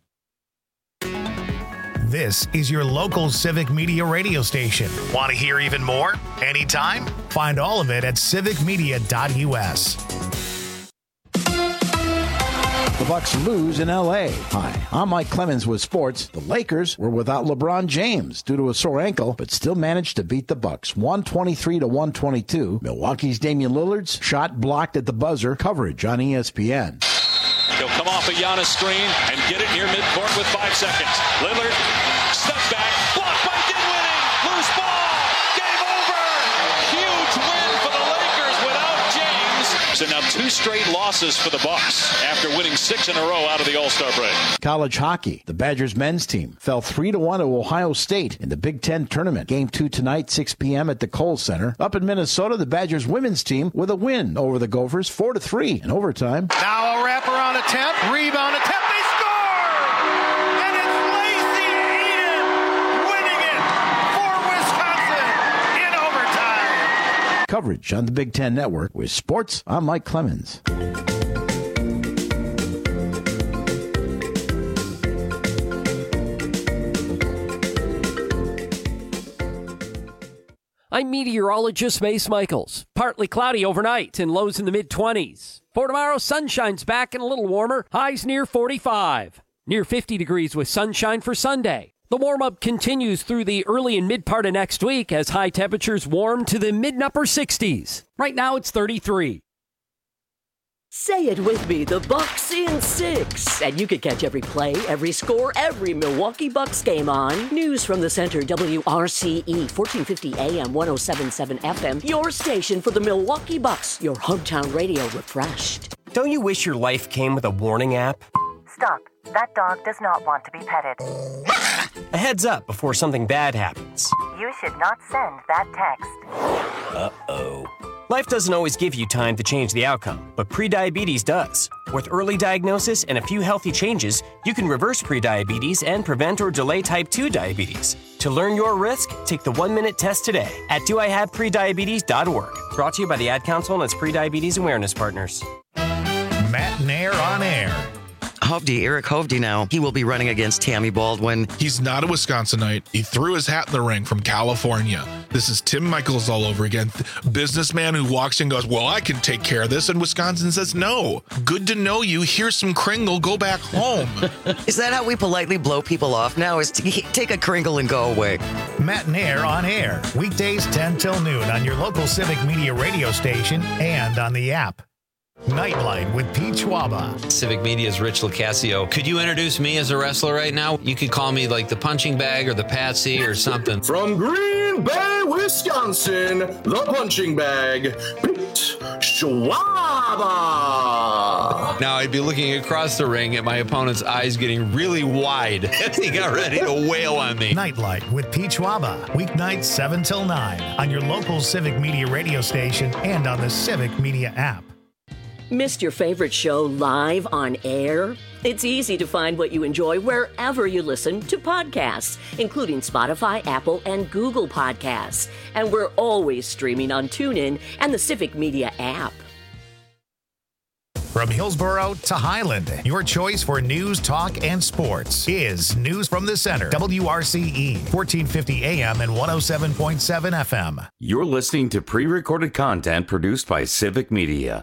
Speaker 1: This is your local Civic Media radio station. Want to hear even more? Anytime? Find all of it at civic media dot U S.
Speaker 21: The Bucks lose in L A. Hi, I'm Mike Clemens with sports. The Lakers were without LeBron James due to a sore ankle, but still managed to beat the Bucks one twenty-three to one twenty-two. Milwaukee's Damian Lillard's shot blocked at the buzzer. Coverage on E S P N.
Speaker 22: He'll come off a Giannis screen and get it near midcourt with five seconds. Lillard, step back, blocked by Dinwiddie, loose ball, game over. Huge win for the Lakers without James. So now two straight losses for the Bucks after winning six in a row out of the All-Star break.
Speaker 21: College hockey. The Badgers men's team fell three to one to Ohio State in the Big Ten tournament. Game two tonight, six p.m. at the Kohl Center. Up in Minnesota, the Badgers women's team with a win over the Gophers, four to three in overtime.
Speaker 23: Now a wraparound attempt, rebound attempt, they score! And it's Lacey Eden winning it for Wisconsin in overtime.
Speaker 21: Coverage on the Big Ten Network with sports. I'm Mike Clemens.
Speaker 12: I'm meteorologist Mace Michaels. Partly cloudy overnight and lows in the mid-twenties. For tomorrow, sunshine's back and a little warmer. Highs near forty-five. Near fifty degrees with sunshine for Sunday. The warm-up continues through the early and mid-part of next week as high temperatures warm to the mid and upper sixties. Right now, it's thirty-three.
Speaker 24: Say it with me, the Bucks in six. And you can catch every play, every score, every Milwaukee Bucks game on News from the Center, W R C E, fourteen fifty A M, one oh seven point seven F M. Your station for the Milwaukee Bucks, your hometown radio refreshed.
Speaker 25: Don't you wish your life came with a warning app?
Speaker 26: Stop. That dog does not want to be petted.
Speaker 25: A heads up before something bad happens.
Speaker 26: You should not send that text.
Speaker 25: Uh-oh. Life doesn't always give you time to change the outcome, but prediabetes does. With early diagnosis and a few healthy changes, you can reverse prediabetes and prevent or delay type two diabetes. To learn your risk, take the one-minute test today at do I have prediabetes dot org. Brought to you by the Ad Council and its Prediabetes Awareness Partners.
Speaker 1: Matt Nair on air.
Speaker 14: Hovde, Eric Hovde now. He will be running against Tammy Baldwin.
Speaker 15: He's not a Wisconsinite. He threw his hat in the ring from California. This is Tim Michaels all over again. Businessman who walks in and goes, well, I can take care of this. And Wisconsin says, no. Good to know you. Here's some Kringle. Go back home.
Speaker 14: Is that how we politely blow people off now? Is to take a Kringle and go away?
Speaker 1: Matt Nair on air. Weekdays ten till noon on your local Civic Media radio station and on the app. Nightlight with Pete Schwaba.
Speaker 5: Civic Media's Rich Locascio. Could you introduce me as a wrestler right now? You could call me like the punching bag or the Patsy or something.
Speaker 6: From Green Bay, Wisconsin, the punching bag, Pete Schwaba.
Speaker 5: Now I'd be looking across the ring at my opponent's eyes getting really wide as he got ready to wail on me.
Speaker 1: Nightlight with Pete Schwaba. Weeknights seven till nine on your local Civic Media radio station and on the Civic Media app.
Speaker 24: Missed your favorite show live on air? It's easy to find what you enjoy wherever you listen to podcasts, including Spotify, Apple, and Google Podcasts. And we're always streaming on TuneIn and the Civic Media app.
Speaker 1: From Hillsborough to Highland, your choice for news, talk, and sports is News from the Center, W R C E, fourteen fifty A M and one oh seven point seven F M.
Speaker 13: You're listening to pre-recorded content produced by Civic Media.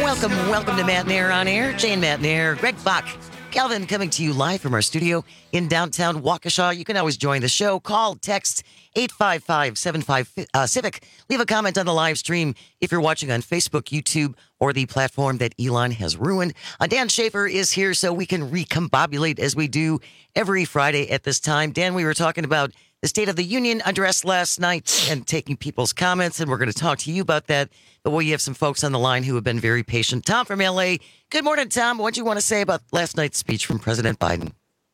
Speaker 14: Welcome, welcome to Matt and Air on Air. Jane, Matt and Air, Greg Bach, Calvin coming to you live from our studio in downtown Waukesha. You can always join the show. Call, text eight five five, seven five uh, Civic. Leave a comment on the live stream if you're watching on Facebook, YouTube, or the platform that Elon has ruined. Uh, Dan Schaefer is here so we can recombobulate as we do every Friday at this time. Dan, we were talking about the State of the Union address last night and taking people's comments, and we're going to talk to you about that. But we have some folks on the line who have been very patient. Tom from L A. Good morning, Tom. What do you want to say about last night's speech from President Biden?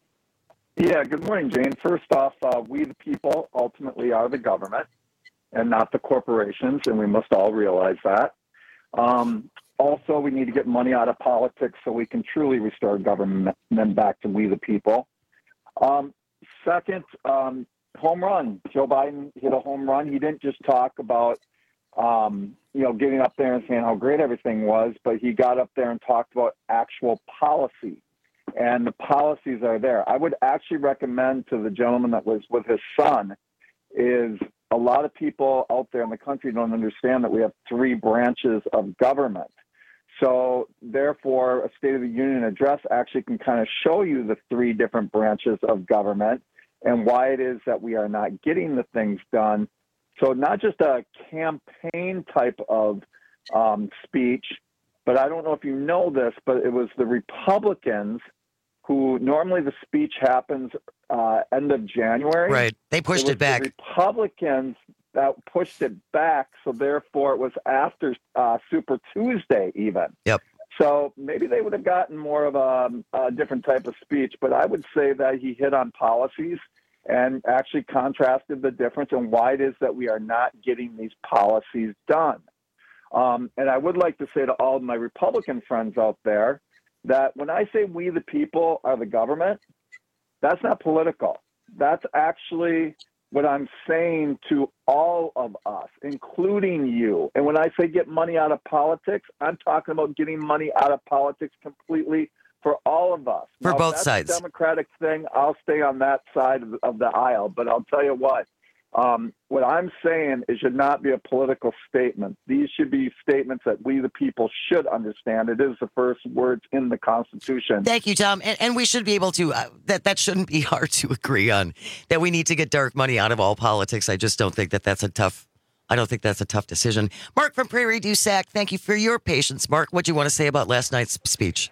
Speaker 4: Yeah, good morning, Jane. First off, uh, we the people ultimately are the government and not the corporations, and we must all realize that. Um, also, we need to get money out of politics so we can truly restore government back to we the people. Um, second, um, home run. Joe Biden hit a home run. He didn't just talk about, um, you know, getting up there and saying how great everything was, but he got up there and talked about actual policy. And the policies are there. I would actually recommend to the gentleman that was with his son is a lot of people out there in the country don't understand that we have three branches of government. So therefore, a State of the Union address actually can kind of show you the three different branches of government and why it is that we are not getting the things done. So not just a campaign type of um, speech, but I don't know if you know this, but it was the Republicans who normally the speech happens uh, end of January.
Speaker 14: Right. They pushed it,
Speaker 4: it
Speaker 14: back.
Speaker 4: The Republicans that pushed it back, so therefore it was after uh, Super Tuesday even.
Speaker 14: Yep.
Speaker 4: So maybe they would have gotten more of a, a different type of speech, but I would say that he hit on policies and actually contrasted the difference and why it is that we are not getting these policies done. Um, and I would like to say to all of my Republican friends out there that when I say we the people are the government, that's not political. That's actually what I'm saying to all of us, including you. And when I say get money out of politics, I'm talking about getting money out of politics completely for all of us.
Speaker 14: For
Speaker 4: now,
Speaker 14: both
Speaker 4: if that's
Speaker 14: sides.
Speaker 4: A Democratic thing, I'll stay on that side of, of the aisle. But I'll tell you what, um, what I'm saying it should not be a political statement. These should be statements that we the people should understand. It is the first words in the Constitution.
Speaker 14: Thank you, Tom. And, and we should be able to, uh, that, that shouldn't be hard to agree on, that we need to get dark money out of all politics. I just don't think that that's a tough, I don't think that's a tough decision. Mark from Prairie du Sac, thank you for your patience. Mark, what do you want to say about last night's speech?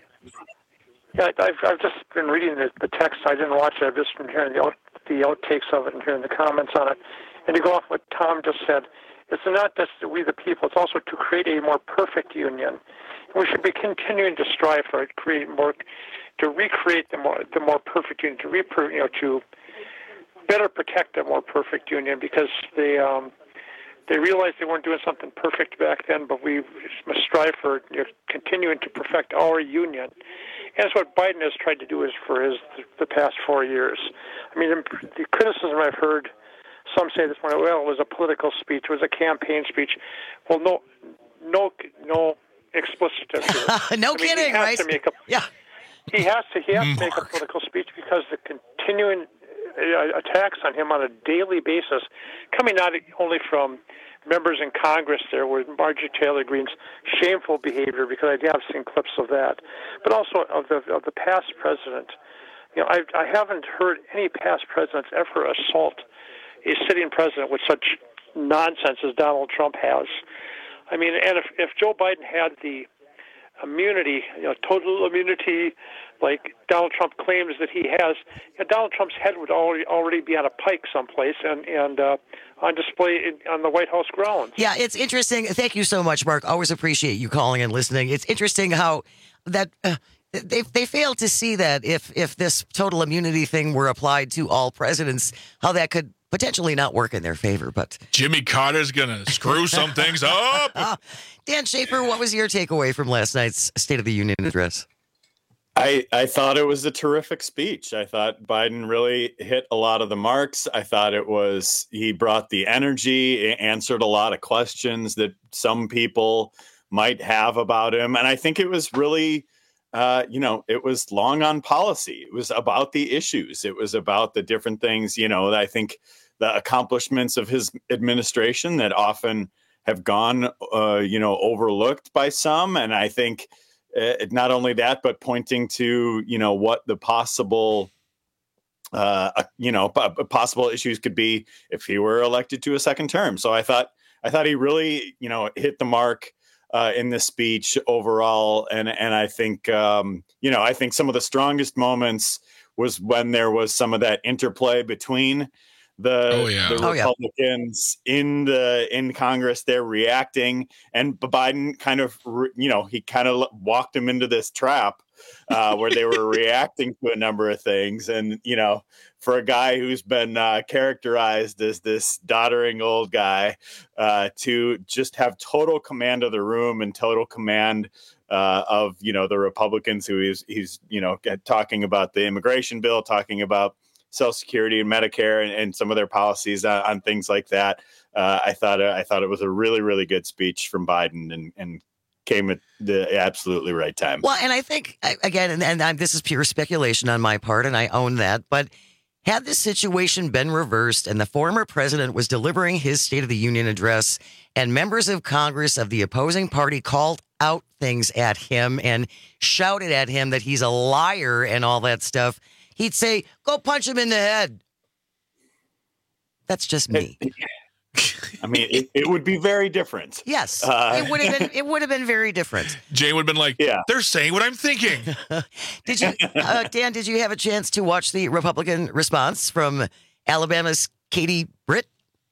Speaker 20: Yeah, I've, I've just been reading the, the text. I didn't watch it. I've just been hearing the, out, the outtakes of it and hearing the comments on it. And to go off what Tom just said, it's not just we the people, it's also to create a more perfect union. We should be continuing to strive for it, create more, to recreate the more the more perfect union, to re, you know, to better protect a more perfect union, because they um, they realized they weren't doing something perfect back then, but we must strive for, you know, continuing to perfect our union. And that's what Biden has tried to do is for his the past four years. I mean, the criticism I've heard, some say this morning, well, it was a political speech, it was a campaign speech. Well, no, no, no explicitive here.
Speaker 14: no
Speaker 20: I mean,
Speaker 14: kidding,
Speaker 20: he has
Speaker 14: right?
Speaker 20: To make a,
Speaker 14: yeah.
Speaker 20: He has to. He has to make a political speech because the continuing uh, attacks on him on a daily basis, coming not only from members in Congress there with Marjorie Taylor Greene's shameful behavior, because I have seen clips of that, but also of the of the past president. You know, I I haven't heard any past presidents ever assault a sitting president with such nonsense as Donald Trump has. I mean, and if if Joe Biden had the immunity, you know, total immunity, like Donald Trump claims that he has, you know, Donald Trump's head would already already be on a pike someplace and and uh, on display in, on the White House grounds.
Speaker 14: Yeah, it's interesting. Thank you so much, Mark. Always appreciate you calling and listening. It's interesting how that uh, they they failed to see that if if this total immunity thing were applied to all presidents, how that could potentially not work in their favor. But
Speaker 15: Jimmy Carter's gonna screw some things up.
Speaker 14: uh, Dan Schaefer, what was your takeaway from last night's State of the Union address?
Speaker 7: I, I thought it was a terrific speech. I thought Biden really hit a lot of the marks. I thought it was, he brought the energy, answered a lot of questions that some people might have about him. And I think it was really, uh, you know, it was long on policy. It was about the issues. It was about the different things, you know, I think the accomplishments of his administration that often have gone, uh, you know, overlooked by some. And I think uh, not only that, but pointing to, you know, what the possible, uh, you know, p- possible issues could be if he were elected to a second term. So I thought, I thought he really, you know, hit the mark uh, in this speech overall. And, and I think, um, you know, I think some of the strongest moments was when there was some of that interplay between the,
Speaker 15: oh, yeah.
Speaker 7: the
Speaker 15: Oh, yeah.
Speaker 7: Republicans in the in Congress. They're reacting, and Biden kind of, you know, he kind of walked him into this trap uh, where they were reacting to a number of things. And, you know, for a guy who's been uh, characterized as this doddering old guy, uh, to just have total command of the room and total command Uh, of, you know, the Republicans who he's, he's, you know, talking about the immigration bill, talking about Social Security and Medicare and, and some of their policies on, on things like that. Uh, I thought I thought it was a really, really good speech from Biden and, and came at the absolutely right time.
Speaker 14: Well, and I think, again, and, and I'm, this is pure speculation on my part, and I own that, but had this situation been reversed and the former president was delivering his State of the Union address and members of Congress of the opposing party called out things at him and shouted at him that he's a liar and all that stuff, he'd say, go punch him in the head. That's just me.
Speaker 7: I mean, it, it would be very different.
Speaker 14: Yes,
Speaker 7: Uh,
Speaker 14: it would have been. It would have been very different.
Speaker 15: Jane would have been like,
Speaker 7: yeah.
Speaker 15: they're saying what I'm thinking.
Speaker 14: Did you, uh, Dan, did you have a chance to watch the Republican response from Alabama's Katie Britt?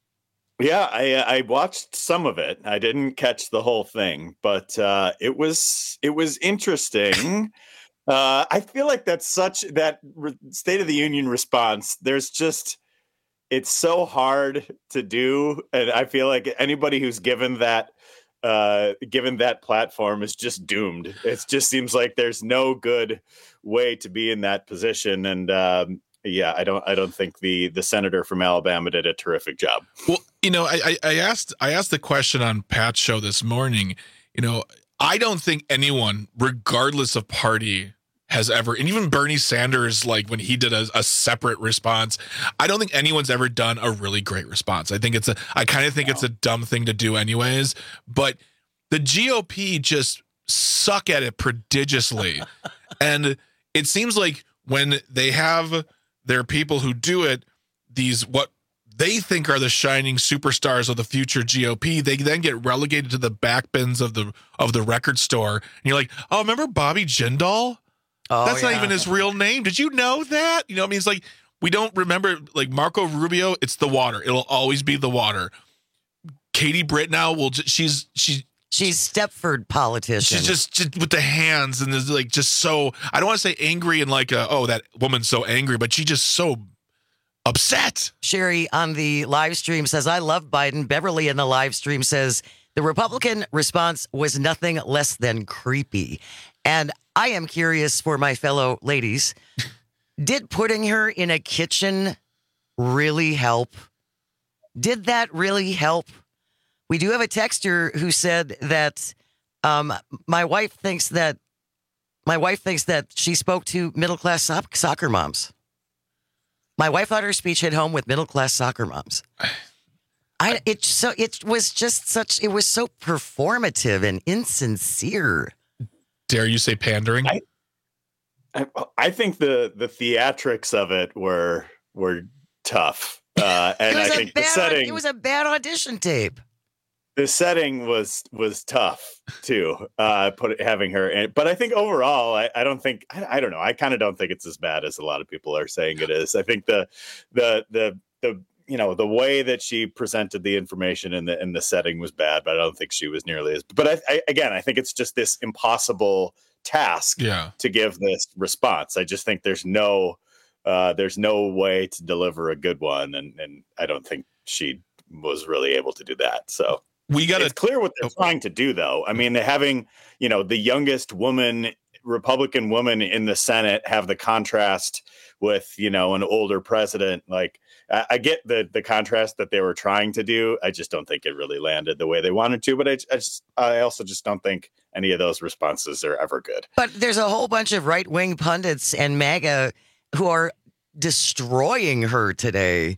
Speaker 7: Yeah, I I watched some of it. I didn't catch the whole thing, but uh, it was it was interesting. uh, I feel like that's such that re- State of the Union response. There's just it's so hard to do, and I feel like anybody who's given that uh, given that platform is just doomed. It just seems like there's no good way to be in that position, and um, yeah, I don't I don't think the the senator from Alabama did a terrific job.
Speaker 15: Well, you know, I, I, I asked I asked the question on Pat's show this morning. You know, I don't think anyone, regardless of party, has ever, and even Bernie Sanders, like when he did a, a separate response, I don't think anyone's ever done a really great response. I think it's a, I kind of think no. it's a dumb thing to do anyways, but the G O P just suck at it prodigiously. And it seems like when they have their people who do it, these, what they think are the shining superstars of the future G O P, they then get relegated to the back bins of the, of the record store. And you're like, oh, remember Bobby Jindal? Oh, That's yeah. not even his real name. Did you know that? You know, I mean, it's like, we don't remember, like Marco Rubio, it's the water. It'll always be the water. Katie Britt now will just, she's, she's,
Speaker 14: she's Stepford politician.
Speaker 15: She's just, just with the hands and is like, just so, I don't want to say angry and like, a, oh, that woman's so angry, but she just so upset.
Speaker 14: Sherry on the live stream says, I love Biden. Beverly in the live stream says, the Republican response was nothing less than creepy. And I am curious for my fellow ladies, did putting her in a kitchen really help? Did that really help? We do have a texter who said that um, my wife thinks that my wife thinks that she spoke to middle-class so- soccer moms. My wife thought her speech hit home with middle-class soccer moms. I it so it was just such it was so performative and insincere.
Speaker 15: Dare you say pandering?
Speaker 7: I, I, I think the the theatrics of it were were tough, uh, and I think the setting
Speaker 14: it was a bad audition tape.
Speaker 7: The setting was was tough too. Uh, put having her in, but I think overall, I, I don't think I, I don't know. I kind of don't think it's as bad as a lot of people are saying it is. I think the the the the you know the way that she presented the information in the in the setting was bad, but I don't think she was nearly as. But I, I again, I think it's just this impossible task
Speaker 15: yeah.
Speaker 7: to give this response. I just think there's no uh, there's no way to deliver a good one, and and I don't think she was really able to do that. So
Speaker 15: we got
Speaker 7: it's clear what they're trying to do, though. I mean, having you know the youngest woman, Republican woman in the Senate, have the contrast with you know an older president, like. I get the the contrast that they were trying to do. I just don't think it really landed the way they wanted to. But I, I, just, I also just don't think any of those responses are ever good.
Speaker 14: But there's a whole bunch of right wing pundits and MAGA who are destroying her today.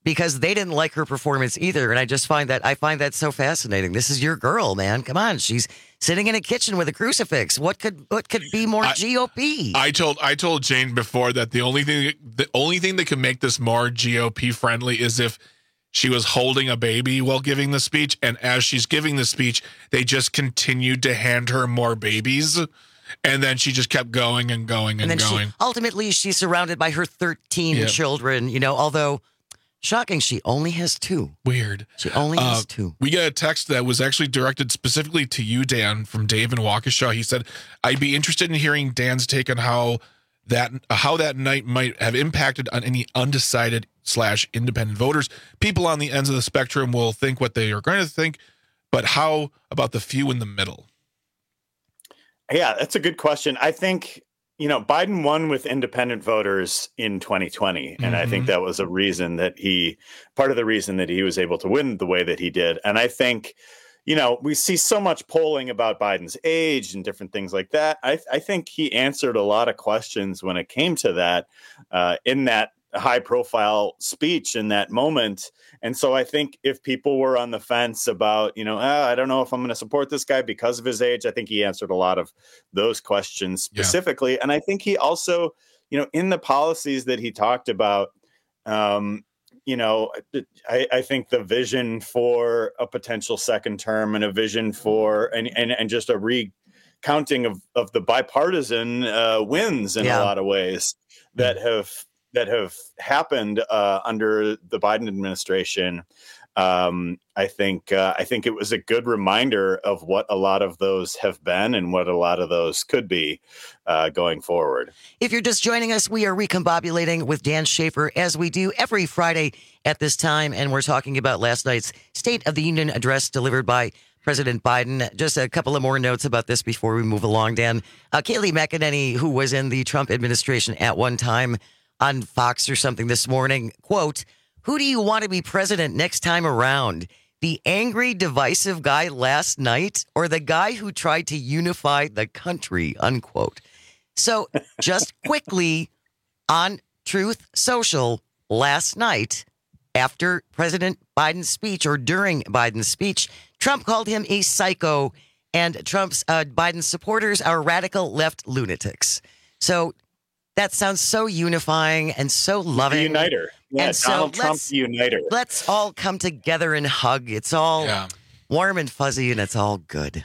Speaker 14: because they didn't like her performance either. And I just find that I find that so fascinating. This is your girl, man. Come on, she's sitting in a kitchen with a crucifix. What could what could be more
Speaker 15: I,
Speaker 14: G O P?
Speaker 15: I told I told Jane before that the only thing the only thing that could make this more G O P friendly is if she was holding a baby while giving the speech, and as she's giving the speech, they just continued to hand her more babies, and then she just kept going and going and,
Speaker 14: and then
Speaker 15: going.
Speaker 14: She, ultimately, she's surrounded by her thirteen
Speaker 15: Yep.
Speaker 14: children. You know, although shocking, she only has two.
Speaker 15: Weird.
Speaker 14: She only
Speaker 15: Uh,
Speaker 14: has two.
Speaker 15: We got a text that was actually directed specifically to you, Dan, from Dave in Waukesha. He said, "I'd be interested in hearing Dan's take on how that how that night might have impacted on any undecided slash independent voters. People on the ends of the spectrum will think what they are going to think, but how about the few in the middle?"
Speaker 7: Yeah, that's a good question. I think, you know, Biden won with independent voters in twenty twenty. And I think that was a reason that he, part of the reason that he was able to win the way that he did. And I think, you know, we see so much polling about Biden's age and different things like that. I, I think he answered a lot of questions when it came to that uh, in that high profile speech in that moment. And so I think if people were on the fence about, you know, ah, I don't know if I'm going to support this guy because of his age, I think he answered a lot of those questions specifically. Yeah. And I think he also, you know, in the policies that he talked about, um, you know, I, I think the vision for a potential second term and a vision for and and, and just a recounting of, of the bipartisan uh, wins in yeah. a lot of ways that have that have happened uh, under the Biden administration. Um, I think uh, I think it was a good reminder of what a lot of those have been and what a lot of those could be uh, going forward.
Speaker 14: If you're just joining us, we are recombobulating with Dan Schaefer as we do every Friday at this time. And we're talking about last night's State of the Union address delivered by President Biden. Just a couple of more notes about this before we move along, Dan. Uh, Kayleigh McEnany, who was in the Trump administration at one time, on Fox or something this morning, quote, "Who do you want to be president next time around? The angry, divisive guy last night or the guy who tried to unify the country," unquote. So just quickly on Truth Social last night, after President Biden's speech or during Biden's speech, Trump called him a psycho and Trump's uh, Biden's supporters are radical left lunatics. So that sounds so unifying and so loving.
Speaker 7: The uniter. Yeah,
Speaker 14: and
Speaker 7: Donald
Speaker 14: so
Speaker 7: Trump, the uniter.
Speaker 14: Let's all come together and hug. It's all yeah. warm and fuzzy, and it's all good.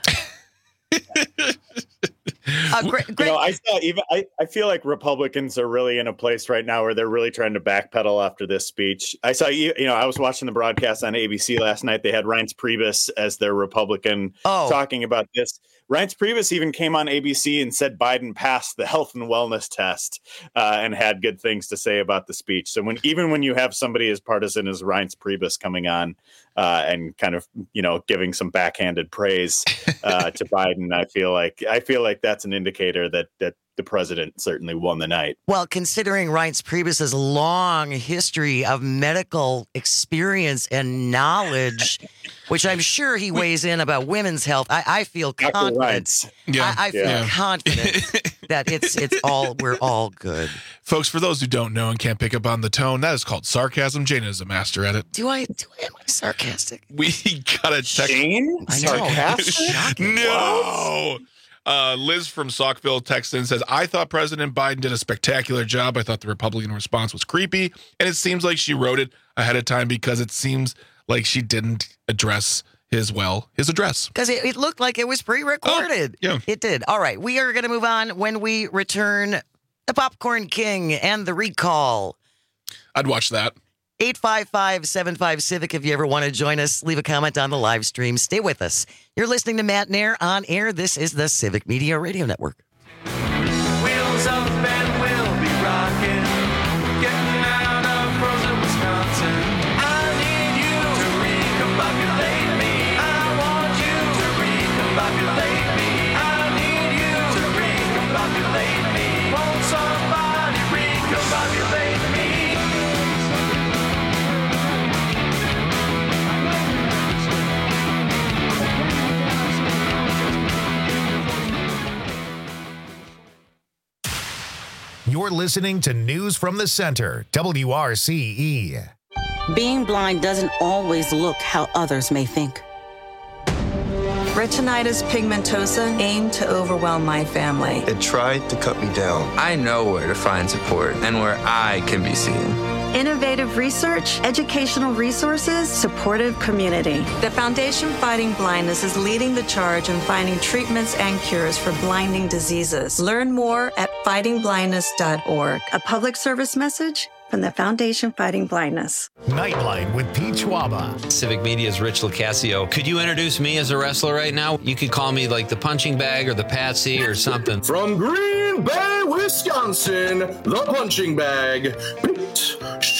Speaker 14: uh, great, great.
Speaker 7: You know, I saw even. I, I feel like Republicans are really in a place right now where they're really trying to backpedal after this speech. I saw you. You know, I was watching the broadcast on A B C last night. They had Reince Priebus as their Republican
Speaker 14: oh.
Speaker 7: talking about this. Reince Priebus even came on A B C and said Biden passed the health and wellness test uh, and had good things to say about the speech. So when even when you have somebody as partisan as Reince Priebus coming on uh, and kind of, you know, giving some backhanded praise uh, to Biden, I feel like I feel like that's an indicator that that the president certainly won the night.
Speaker 14: Well, considering Reince Priebus's long history of medical experience and knowledge, which I'm sure he weighs in about women's health, I, I feel confident.
Speaker 15: Yeah.
Speaker 14: I, I feel
Speaker 15: yeah.
Speaker 14: confident that it's it's all we're all good.
Speaker 15: Folks, for those who don't know and can't pick up on the tone, that is called sarcasm. Jane is a master at it.
Speaker 14: Do I do I am I sarcastic?
Speaker 15: We got a text.
Speaker 7: Jane? Sarcastic?
Speaker 15: No. Uh, Liz from Saukville texts in and says, "I thought President Biden did a spectacular job. I thought the Republican response was creepy. And it seems like she wrote it ahead of time because it seems like she didn't address his, well, his address."
Speaker 14: Because it, it looked like it was pre-recorded.
Speaker 15: Oh, yeah.
Speaker 14: It did. All right. We are going to move on when we return the Popcorn King and the recall.
Speaker 15: I'd watch that.
Speaker 14: eight five five, seven five, Civic. If you ever want to join us, leave a comment on the live stream. Stay with us. You're listening to Matt Nair on air. This is the Civic Media Radio Network.
Speaker 23: Wheels up and we'll be rocking, getting out of frozen Wisconsin. I need you to recombobulate me. I want you to recombobulate me. I need you to recombobulate me. Won't somebody recombobulate me?
Speaker 1: You're listening to News from the Center, W R C E.
Speaker 8: Being blind doesn't always look how others may think.
Speaker 9: Retinitis pigmentosa aimed to overwhelm my family.
Speaker 10: It tried to cut me down. I know where to find support and where I can be seen.
Speaker 9: Innovative research, educational resources, supportive community. The Foundation Fighting Blindness is leading the charge in finding treatments and cures for blinding diseases. Learn more at fighting blindness dot org. A public service message from the Foundation Fighting Blindness.
Speaker 1: Nightlight with Pete Schwaba.
Speaker 5: Civic Media's Rich Lucasio. Could you introduce me as a wrestler right now? You could call me like the punching bag or the Patsy or something.
Speaker 6: From Green Bay, Wisconsin, the punching bag, Pete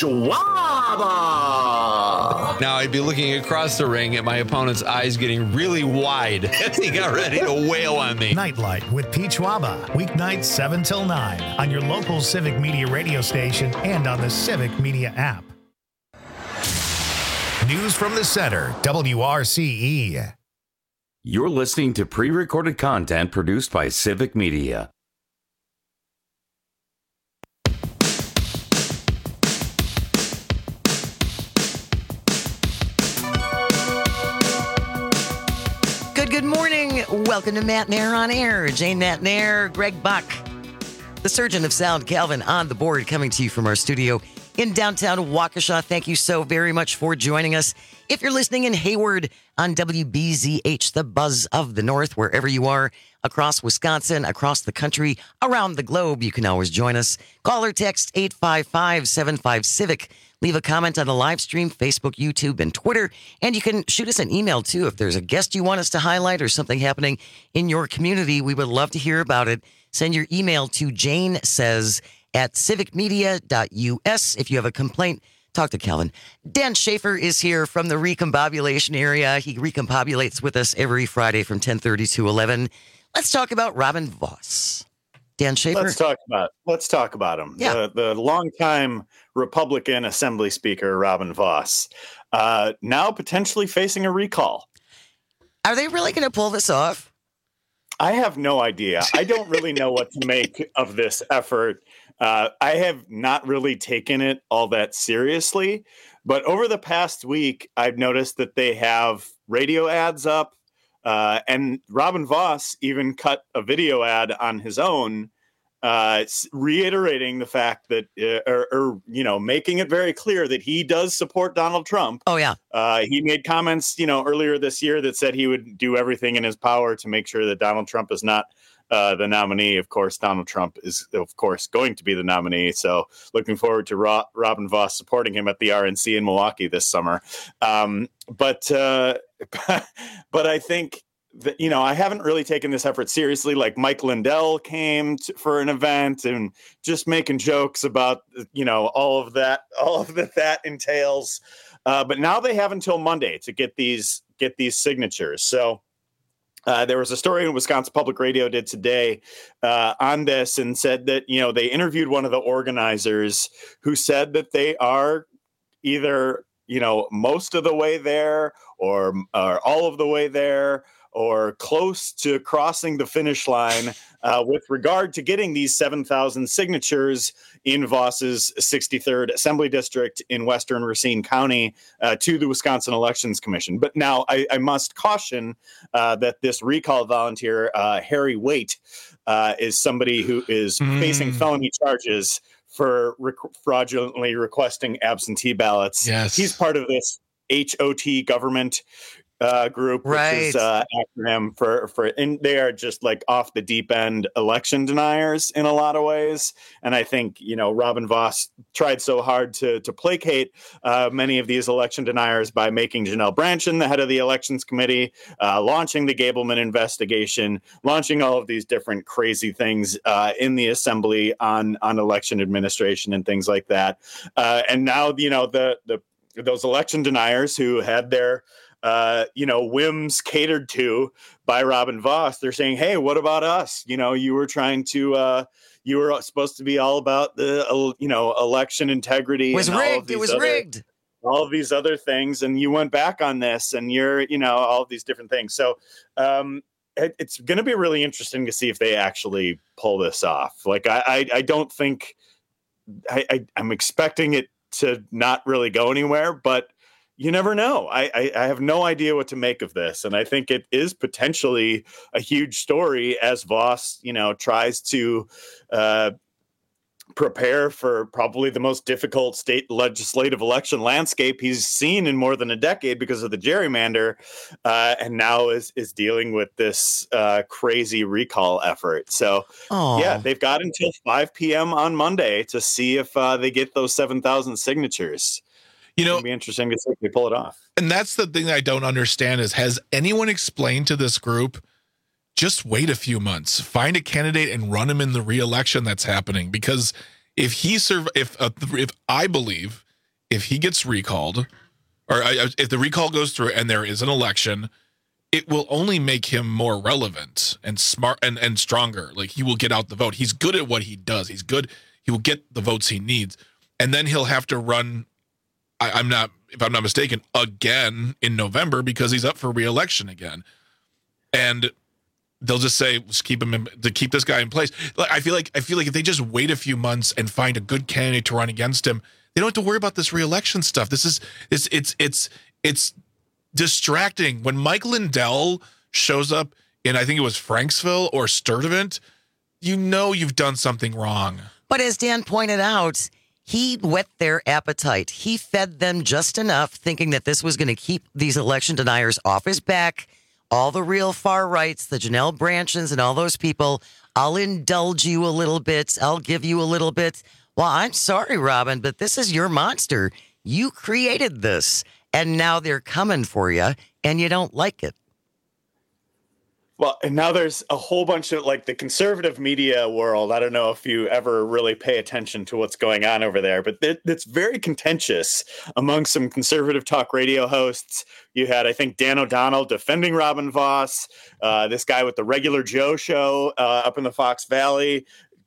Speaker 6: Schwaba.
Speaker 5: Now I'd be looking across the ring at my opponent's eyes getting really wide as he got ready to wail on me.
Speaker 1: Nightlight with Pete Schwaba. Weeknights seven till nine on your local Civic Media radio station and on the Civic Media app. News from the Center, W R C E.
Speaker 13: You're listening to pre-recorded content produced by Civic Media.
Speaker 14: Good, good morning. Welcome to Matt Nair on Air. Jane Matt Nair, Greg Buck, the Surgeon of Sound, Calvin on the board, coming to you from our studio in downtown Waukesha. Thank you so very much for joining us. If you're listening in Hayward on W B Z H, the buzz of the North, wherever you are, across Wisconsin, across the country, around the globe, you can always join us. Call or text eight five five, seven five, CIVIC. Leave a comment on the live stream, Facebook, YouTube, and Twitter. And you can shoot us an email, too. If there's a guest you want us to highlight or something happening in your community, we would love to hear about it. Send your email to Jane Says at civic media dot U S. If you have a complaint, talk to Calvin. Dan Schaefer is here from the recombobulation area. He recombobulates with us every Friday from ten thirty to eleven. Let's talk about Robin Vos. Dan Schaefer.
Speaker 7: Let's talk about let's talk about him.
Speaker 14: Yeah.
Speaker 7: The, the longtime Republican Assembly Speaker Robin Vos, uh, now potentially facing a recall.
Speaker 14: Are they really going to pull this off?
Speaker 7: I have no idea. I don't really know what to make of this effort. Uh, I have not really taken it all that seriously, but over the past week, I've noticed that they have radio ads up, uh, and Robin Vos even cut a video ad on his own, uh, reiterating the fact that, uh, or, or, you know, making it very clear that he does support Donald Trump.
Speaker 14: Oh, yeah.
Speaker 7: Uh, he made comments, you know, earlier this year that said he would do everything in his power to make sure that Donald Trump is not Uh, the nominee. Of course, Donald Trump is, of course, going to be the nominee. So looking forward to Ro- Robin Vos supporting him at the R N C in Milwaukee this summer. Um, but uh, but I think that, you know, I haven't really taken this effort seriously. Like Mike Lindell came to, for an event and just making jokes about, you know, all of that, all of that that entails. Uh, but now they have until Monday to get these get these signatures. So Uh, there was a story in Wisconsin Public Radio did today uh, on this and said that, you know, they interviewed one of the organizers who said that they are either, you know, most of the way there or, or all of the way there or close to crossing the finish line uh, with regard to getting these seven thousand signatures in Vos's sixty-third Assembly District in Western Racine County uh, to the Wisconsin Elections Commission. But now I, I must caution uh, that this recall volunteer, uh, Harry Waite, uh, is somebody who is mm. facing felony charges for rec- fraudulently requesting absentee ballots.
Speaker 15: Yes.
Speaker 7: He's part of this H O T government Uh, group,
Speaker 14: right.
Speaker 7: which is uh, acronym for for, and they are just like off the deep end election deniers in a lot of ways. And I think, you know, Robin Vos tried so hard to to placate uh, many of these election deniers by making Janelle Brandtjen the head of the elections committee, uh, launching the Gableman investigation, launching all of these different crazy things uh, in the assembly on on election administration and things like that. Uh, and now, you know, the the those election deniers who had their Uh, you know, whims catered to by Robin Vos, they're saying, hey, what about us? You know, you were trying to, uh, you were supposed to be all about the, uh, you know, election integrity.
Speaker 14: It was
Speaker 7: and all
Speaker 14: rigged.
Speaker 7: of these
Speaker 14: It was
Speaker 7: other,
Speaker 14: rigged.
Speaker 7: All of these other things. And you went back on this and you're, you know, all of these different things. So um, it, it's going to be really interesting to see if they actually pull this off. Like, I, I, I don't think I, I, I'm expecting it to not really go anywhere, but you never know. I, I, I have no idea what to make of this. And I think it is potentially a huge story as Vos, you know, tries to uh, prepare for probably the most difficult state legislative election landscape he's seen in more than a decade because of the gerrymander, uh, and now is is dealing with this uh, crazy recall effort. So,
Speaker 14: Aww.
Speaker 7: yeah, they've got until five p.m. on Monday to see if uh, they get those seven thousand signatures.
Speaker 15: You know,
Speaker 7: it'll be interesting to see if they pull it off.
Speaker 15: And that's the thing I don't understand is, has anyone explained to this group, just wait a few months, find a candidate and run him in the re-election that's happening? Because if he serve, if uh, if I believe if he gets recalled, or uh, if the recall goes through and there is an election, it will only make him more relevant and smart and and stronger. Like, he will get out the vote. He's good at what he does. He's good. He will get the votes he needs, and then he'll have to run. I, I'm not, if I'm not mistaken, again in November because he's up for re-election again, and they'll just say, let's keep him in, to keep this guy in place. Like, I feel like I feel like if they just wait a few months and find a good candidate to run against him, they don't have to worry about this re-election stuff. This is it's it's it's it's distracting. When Mike Lindell shows up in, I think it was Franksville or Sturtevant, you know you've done something wrong.
Speaker 14: But as Dan pointed out, he whet their appetite. He fed them just enough, thinking that this was going to keep these election deniers off his back. All the real far rights, the Janelle Branchens and all those people, I'll indulge you a little bit. I'll give you a little bit. Well, I'm sorry, Robin, but this is your monster. You created this, and now they're coming for you, and you don't like it.
Speaker 7: Well, and now there's a whole bunch of, like, the conservative media world. I don't know if you ever really pay attention to what's going on over there, but it, it's very contentious among some conservative talk radio hosts. You had, I think, Dan O'Donnell defending Robin Vos, uh, this guy with the Regular Joe show uh, up in the Fox Valley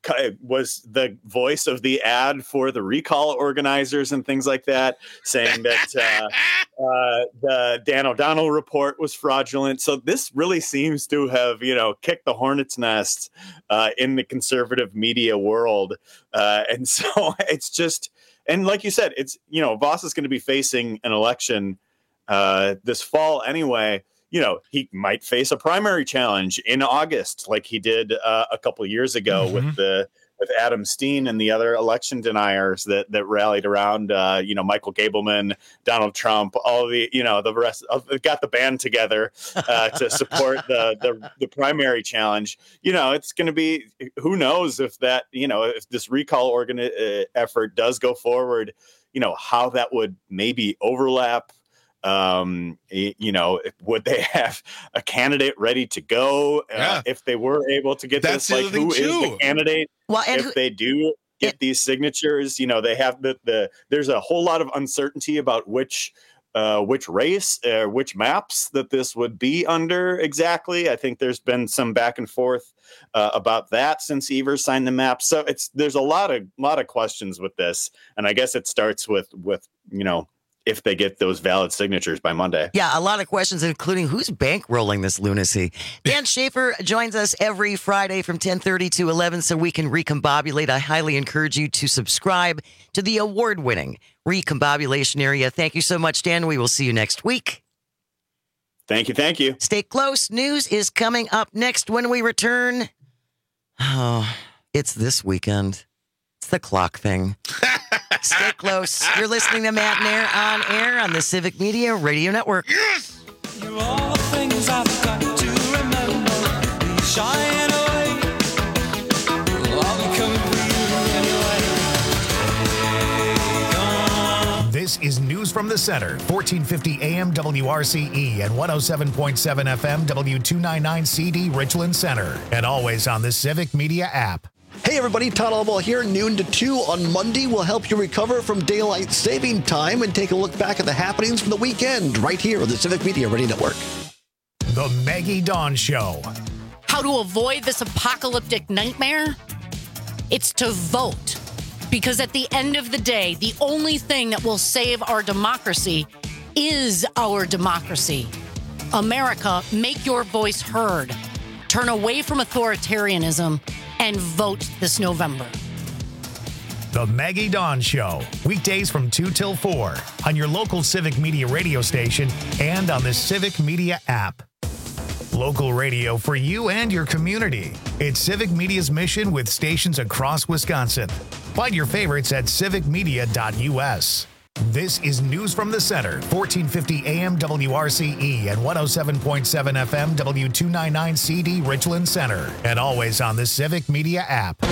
Speaker 7: was the voice of the ad for the recall organizers and things like that, saying that uh, uh, the Dan O'Donnell report was fraudulent. So this really seems to have, you know, kicked the hornet's nest uh, in the conservative media world. Uh, and so it's just, and like you said, it's, you know, Vos is going to be facing an election uh, this fall anyway. You know, he might face a primary challenge in August, like he did uh, a couple of years ago mm-hmm. with the with Adam Steen and the other election deniers that that rallied around. Uh, you know, Michael Gableman, Donald Trump, all the you know the rest of, got the band together uh, to support the, the the primary challenge. You know, it's going to be, who knows if that you know if this recall organ uh, effort does go forward. You know, how that would maybe overlap. Um, you know, would they have a candidate ready to go uh, yeah. if they were able to get
Speaker 15: That's
Speaker 7: this? Like, who
Speaker 15: too.
Speaker 7: is the candidate?
Speaker 14: Well, and
Speaker 7: if
Speaker 14: who,
Speaker 7: they do get it, these signatures, you know, they have the, the there's a whole lot of uncertainty about which uh, which race or uh, which maps that this would be under exactly. I think there's been some back and forth uh, about that since Evers signed the map. So it's there's a lot of lot of questions with this, and I guess it starts with with you know. if they get those valid signatures by Monday.
Speaker 14: Yeah, a lot of questions, including who's bankrolling this lunacy. Dan Schaefer joins us every Friday from ten thirty to eleven so we can recombobulate. I highly encourage you to subscribe to the award-winning Recombobulation Area. Thank you so much, Dan. We will see you next week.
Speaker 7: Thank you, thank you.
Speaker 14: Stay close. News is coming up next when we return. Oh, it's this weekend. It's the clock thing. Stay close. You're listening to Matt and Air on air on the Civic Media Radio Network.
Speaker 23: Yes! You're all the things I've got to remember. Be shying away. I'll be coming for you anyway.
Speaker 1: This is News from the Center, fourteen fifty A M W R C E and one oh seven point seven F M W two ninety-nine C D Richland Center. And always on the Civic Media app.
Speaker 3: Hey everybody, Todd Albaugh here. Noon to two on Monday will help you recover from daylight saving time and take a look back at the happenings from the weekend right here on the Civic Media Radio Network.
Speaker 1: The Maggie Dawn Show.
Speaker 11: How to avoid this apocalyptic nightmare? It's to vote. Because at the end of the day, the only thing that will save our democracy is our democracy. America, make your voice heard. Turn away from authoritarianism and vote this November.
Speaker 1: The Maggie Dawn Show, weekdays from two till four on your local Civic Media radio station and on the Civic Media app. Local radio for you and your community. It's Civic Media's mission with stations across Wisconsin. Find your favorites at civic media dot u s. This is News from the Center, fourteen fifty A M W R C E and one oh seven point seven F M W two ninety-nine C D Richland Center, and always on the Civic Media app.